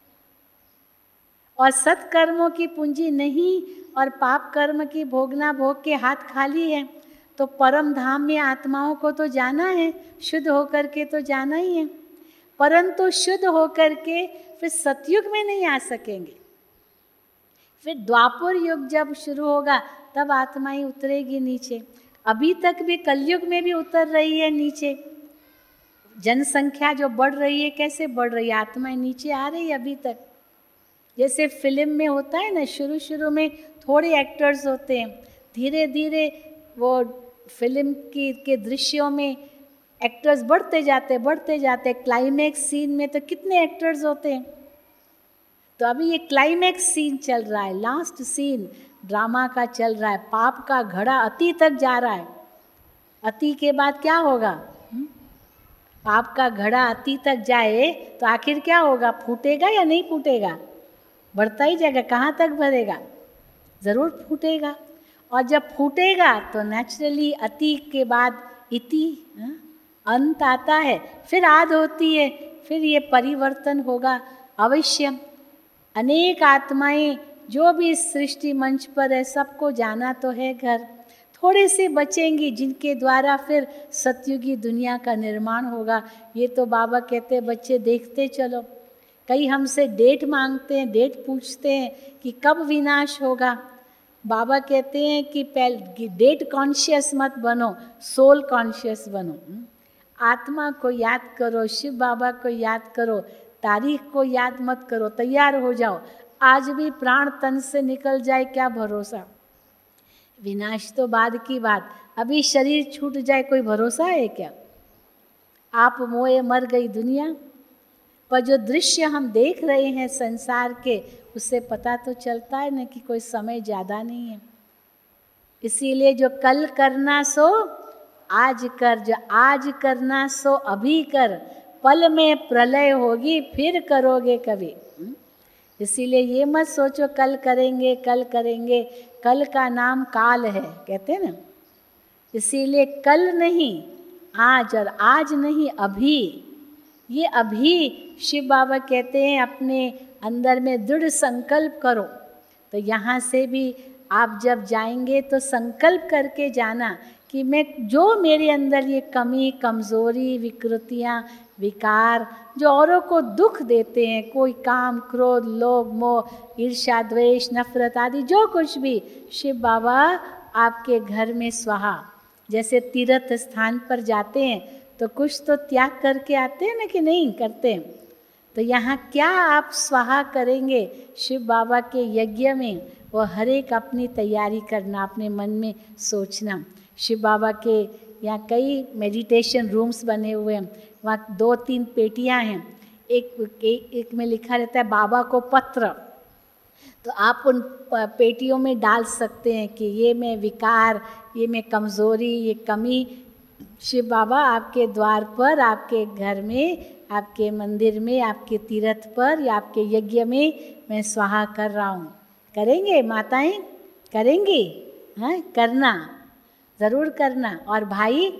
और सत्कर्मों की पूंजी नहीं और पाप कर्म की भोगना भोग के हाथ खाली है, तो परम धाम में आत्माओं को तो जाना है, शुद्ध होकर के तो जाना ही है। परंतु शुद्ध होकर के फिर सतयुग में नहीं आ सकेंगे। फिर द्वापर युग जब शुरू होगा तब आत्माएं उतरेगी नीचे। अभी तक भी कलयुग में भी उतर रही है नीचे। जनसंख्या जो बढ़ रही है, कैसे बढ़ रही है, आत्माएं नीचे आ रही है अभी तक। जैसे फिल्म में होता है ना, शुरू शुरू में थोड़े एक्टर्स होते हैं, धीरे धीरे वो फिल्म की के दृश्यों में एक्टर्स बढ़ते जाते बढ़ते जाते क्लाइमैक्स सीन में तो कितने एक्टर्स होते हैं। तो अभी ये क्लाइमैक्स सीन चल रहा है, लास्ट सीन ड्रामा का चल रहा है। पाप का घड़ा अति तक जा रहा है। अति के बाद क्या होगा? हुँ? पाप का घड़ा अति तक जाए तो आखिर क्या होगा? फूटेगा या नहीं फूटेगा? बढ़ता ही जाएगा। कहाँ तक भरेगा? ज़रूर फूटेगा। और जब फूटेगा तो नेचुरली अति के बाद इति, हाँ? अंत आता है, फिर आद होती है, फिर ये परिवर्तन होगा अवश्य। अनेक आत्माएं जो भी इस सृष्टि मंच पर है, सबको जाना तो है घर। थोड़े से बचेंगी जिनके द्वारा फिर सतयुगी दुनिया का निर्माण होगा। ये तो बाबा कहते हैं बच्चे देखते चलो। कई हमसे डेट मांगते हैं, डेट पूछते हैं कि कब विनाश होगा। बाबा कहते हैं कि पहले डेट कॉन्शियस मत बनो, सोल कॉन्शियस बनो। आत्मा को याद करो, शिव बाबा को याद करो, तारीख को याद मत करो, तैयार हो जाओ। आज भी प्राण तन से निकल जाए क्या भरोसा? विनाश तो बाद की बात, अभी शरीर छूट जाए कोई भरोसा है क्या? आप मोए मर गई दुनिया। पर जो दृश्य हम देख रहे हैं संसार के, उससे पता तो चलता है ना कि कोई समय ज़्यादा नहीं है। इसीलिए जो कल करना सो आज कर, जो आज करना सो अभी कर, पल में प्रलय होगी फिर करोगे कभी। इसीलिए ये मत सोचो कल करेंगे कल करेंगे, कल का नाम काल है, कहते हैं ना। इसीलिए कल नहीं आज, और आज नहीं अभी। ये अभी शिव बाबा कहते हैं अपने अंदर में दृढ़ संकल्प करो। तो यहाँ से भी आप जब जाएंगे तो संकल्प करके जाना कि मैं जो मेरे अंदर ये कमी, कमज़ोरी, विकृतियाँ, विकार जो औरों को दुख देते हैं, कोई काम, क्रोध, लोभ, मोह, ईर्ष्या, द्वेष, नफरत आदि जो कुछ भी, शिव बाबा आपके घर में स्वाहा। जैसे तीर्थ स्थान पर जाते हैं तो कुछ तो त्याग करके आते हैं ना, कि नहीं करते हैं? तो यहाँ क्या आप स्वाहा करेंगे शिव बाबा के यज्ञ में, वो हर एक अपनी तैयारी करना, अपने मन में सोचना। शिव बाबा के यहाँ कई मेडिटेशन रूम्स बने हुए हैं, वहाँ दो तीन पेटियाँ हैं। एक, एक एक में लिखा रहता है बाबा को पत्र, तो आप उन पेटियों में डाल सकते हैं कि ये मैं विकार, ये मैं कमज़ोरी, ये कमी, शिव बाबा आपके द्वार पर, आपके घर में, आपके मंदिर में, आपके तीर्थ पर या आपके यज्ञ में मैं स्वाहा कर रहा हूँ। करेंगे माताएं? करेंगी? हाँ, करना, ज़रूर करना। और भाई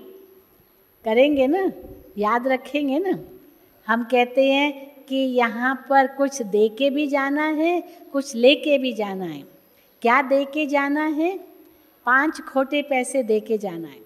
करेंगे ना, याद रखेंगे ना। हम कहते हैं कि यहाँ पर कुछ दे के भी जाना है, कुछ ले के भी जाना है। क्या दे के जाना है? पांच खोटे पैसे दे के जाना है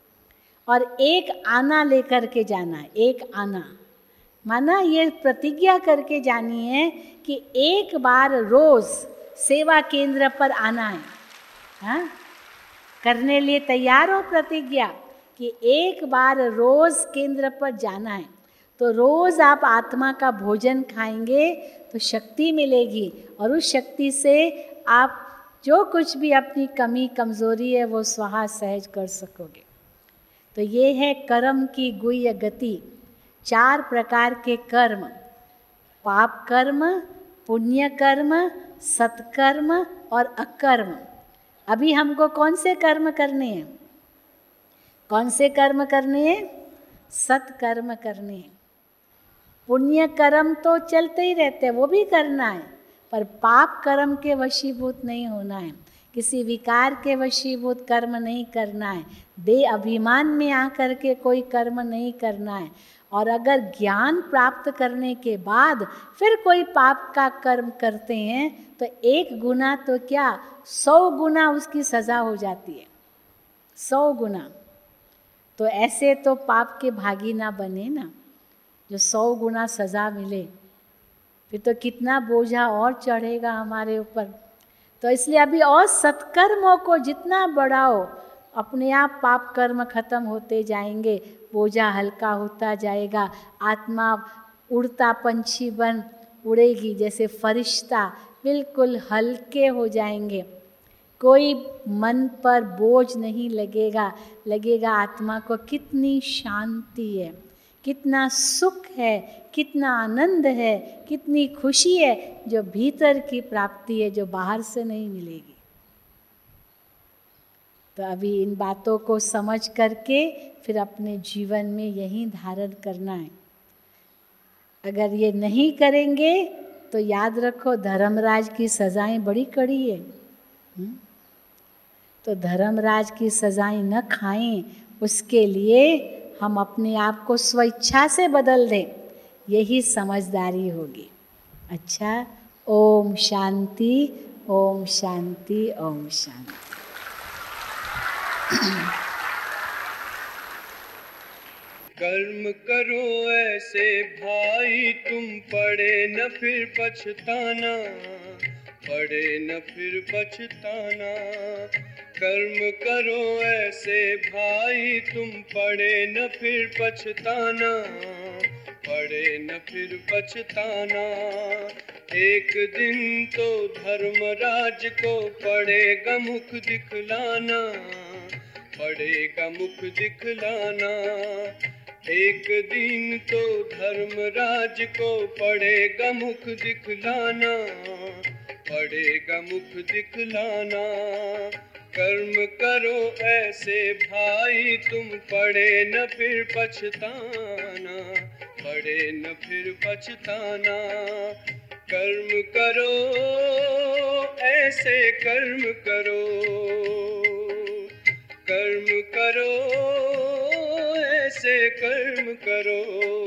और एक आना लेकर के जाना है। एक आना माना ये प्रतिज्ञा करके जानी है कि एक बार रोज़ सेवा केंद्र पर आना है। हाँ, करने लिए तैयार हो प्रतिज्ञा कि एक बार रोज़ केंद्र पर जाना है। तो रोज़ आप आत्मा का भोजन खाएंगे तो शक्ति मिलेगी, और उस शक्ति से आप जो कुछ भी अपनी कमी कमज़ोरी है वो स्वाहा सहज कर सकोगे। तो ये है कर्म की गुह्य गति। चार प्रकार के कर्म, पाप कर्म, पुण्य कर्म, सत्कर्म और अकर्म। अभी हमको कौन से कर्म करने हैं? कौन से कर्म करने हैं? सत्कर्म करने हैं। पुण्य कर्म तो चलते ही रहते हैं, वो भी करना है, पर पाप कर्म के वशीभूत नहीं होना है, किसी विकार के वशीभूत कर्म नहीं करना है, दे अभिमान में आकर के कोई कर्म नहीं करना है। और अगर ज्ञान प्राप्त करने के बाद फिर कोई पाप का कर्म करते हैं तो एक गुना तो क्या सौ गुना उसकी सज़ा हो जाती है, सौ गुना। तो ऐसे तो पाप के भागी ना बने ना, जो सौ गुना सज़ा मिले, फिर तो कितना बोझा और चढ़ेगा हमारे ऊपर। तो इसलिए अभी और सत्कर्मों को जितना बढ़ाओ अपने आप पाप कर्म खत्म होते जाएंगे, बोझा हल्का होता जाएगा, आत्मा उड़ता पंछी बन उड़ेगी, जैसे फरिश्ता बिल्कुल हल्के हो जाएंगे। कोई मन पर बोझ नहीं लगेगा, लगेगा आत्मा को कितनी शांति है, कितना सुख है, कितना आनंद है, कितनी खुशी है, जो भीतर की प्राप्ति है, जो बाहर से नहीं मिलेगी। तो अभी इन बातों को समझ करके फिर अपने जीवन में यही धारण करना है। अगर ये नहीं करेंगे तो याद रखो धर्मराज की सजाएं बड़ी कड़ी है। हुँ? तो धर्मराज की सजाएं न खाएं, उसके लिए हम अपने आप को स्वेच्छा से बदल दें, यही समझदारी होगी। अच्छा, ओम शांति, ओम शांति, ओम शांति। कर्म करो ऐसे भाई तुम, पड़े न फिर पछताना, पड़े न फिर पछताना। कर्म करो ऐसे भाई तुम, पड़े न फिर पछताना, पड़े न फिर पछताना। एक दिन तो धर्मराज को पड़ेगा मुख दिखलाना, पड़ेगा मुख दिखलाना। एक दिन तो धर्मराज को पड़ेगा मुख दिखलाना, पड़ेगा मुख दिखलाना। कर्म करो ऐसे भाई तुम, पड़े न फिर पछताना, पड़े न फिर पछताना। कर्म करो ऐसे कर्म करो, कर्म करो ऐसे कर्म करो।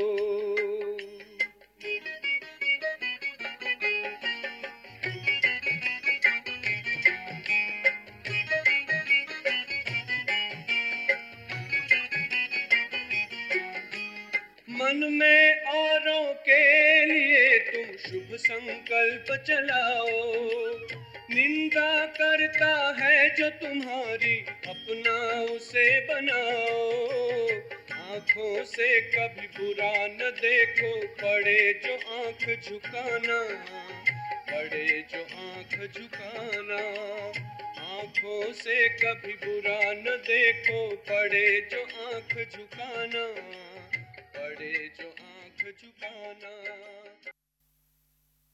मन में औरों के लिए तुम शुभ संकल्प चलाओ, निंदा करता है जो तुम्हारी अपना उसे बनाओ। आँखों से कभी बुरा न देखो, पड़े जो आँख झुकाना, पड़े जो आँख झुकाना। आँखों से कभी बुरा न देखो, पड़े जो आँख झुकाना, पड़े जो आँख झुकाना।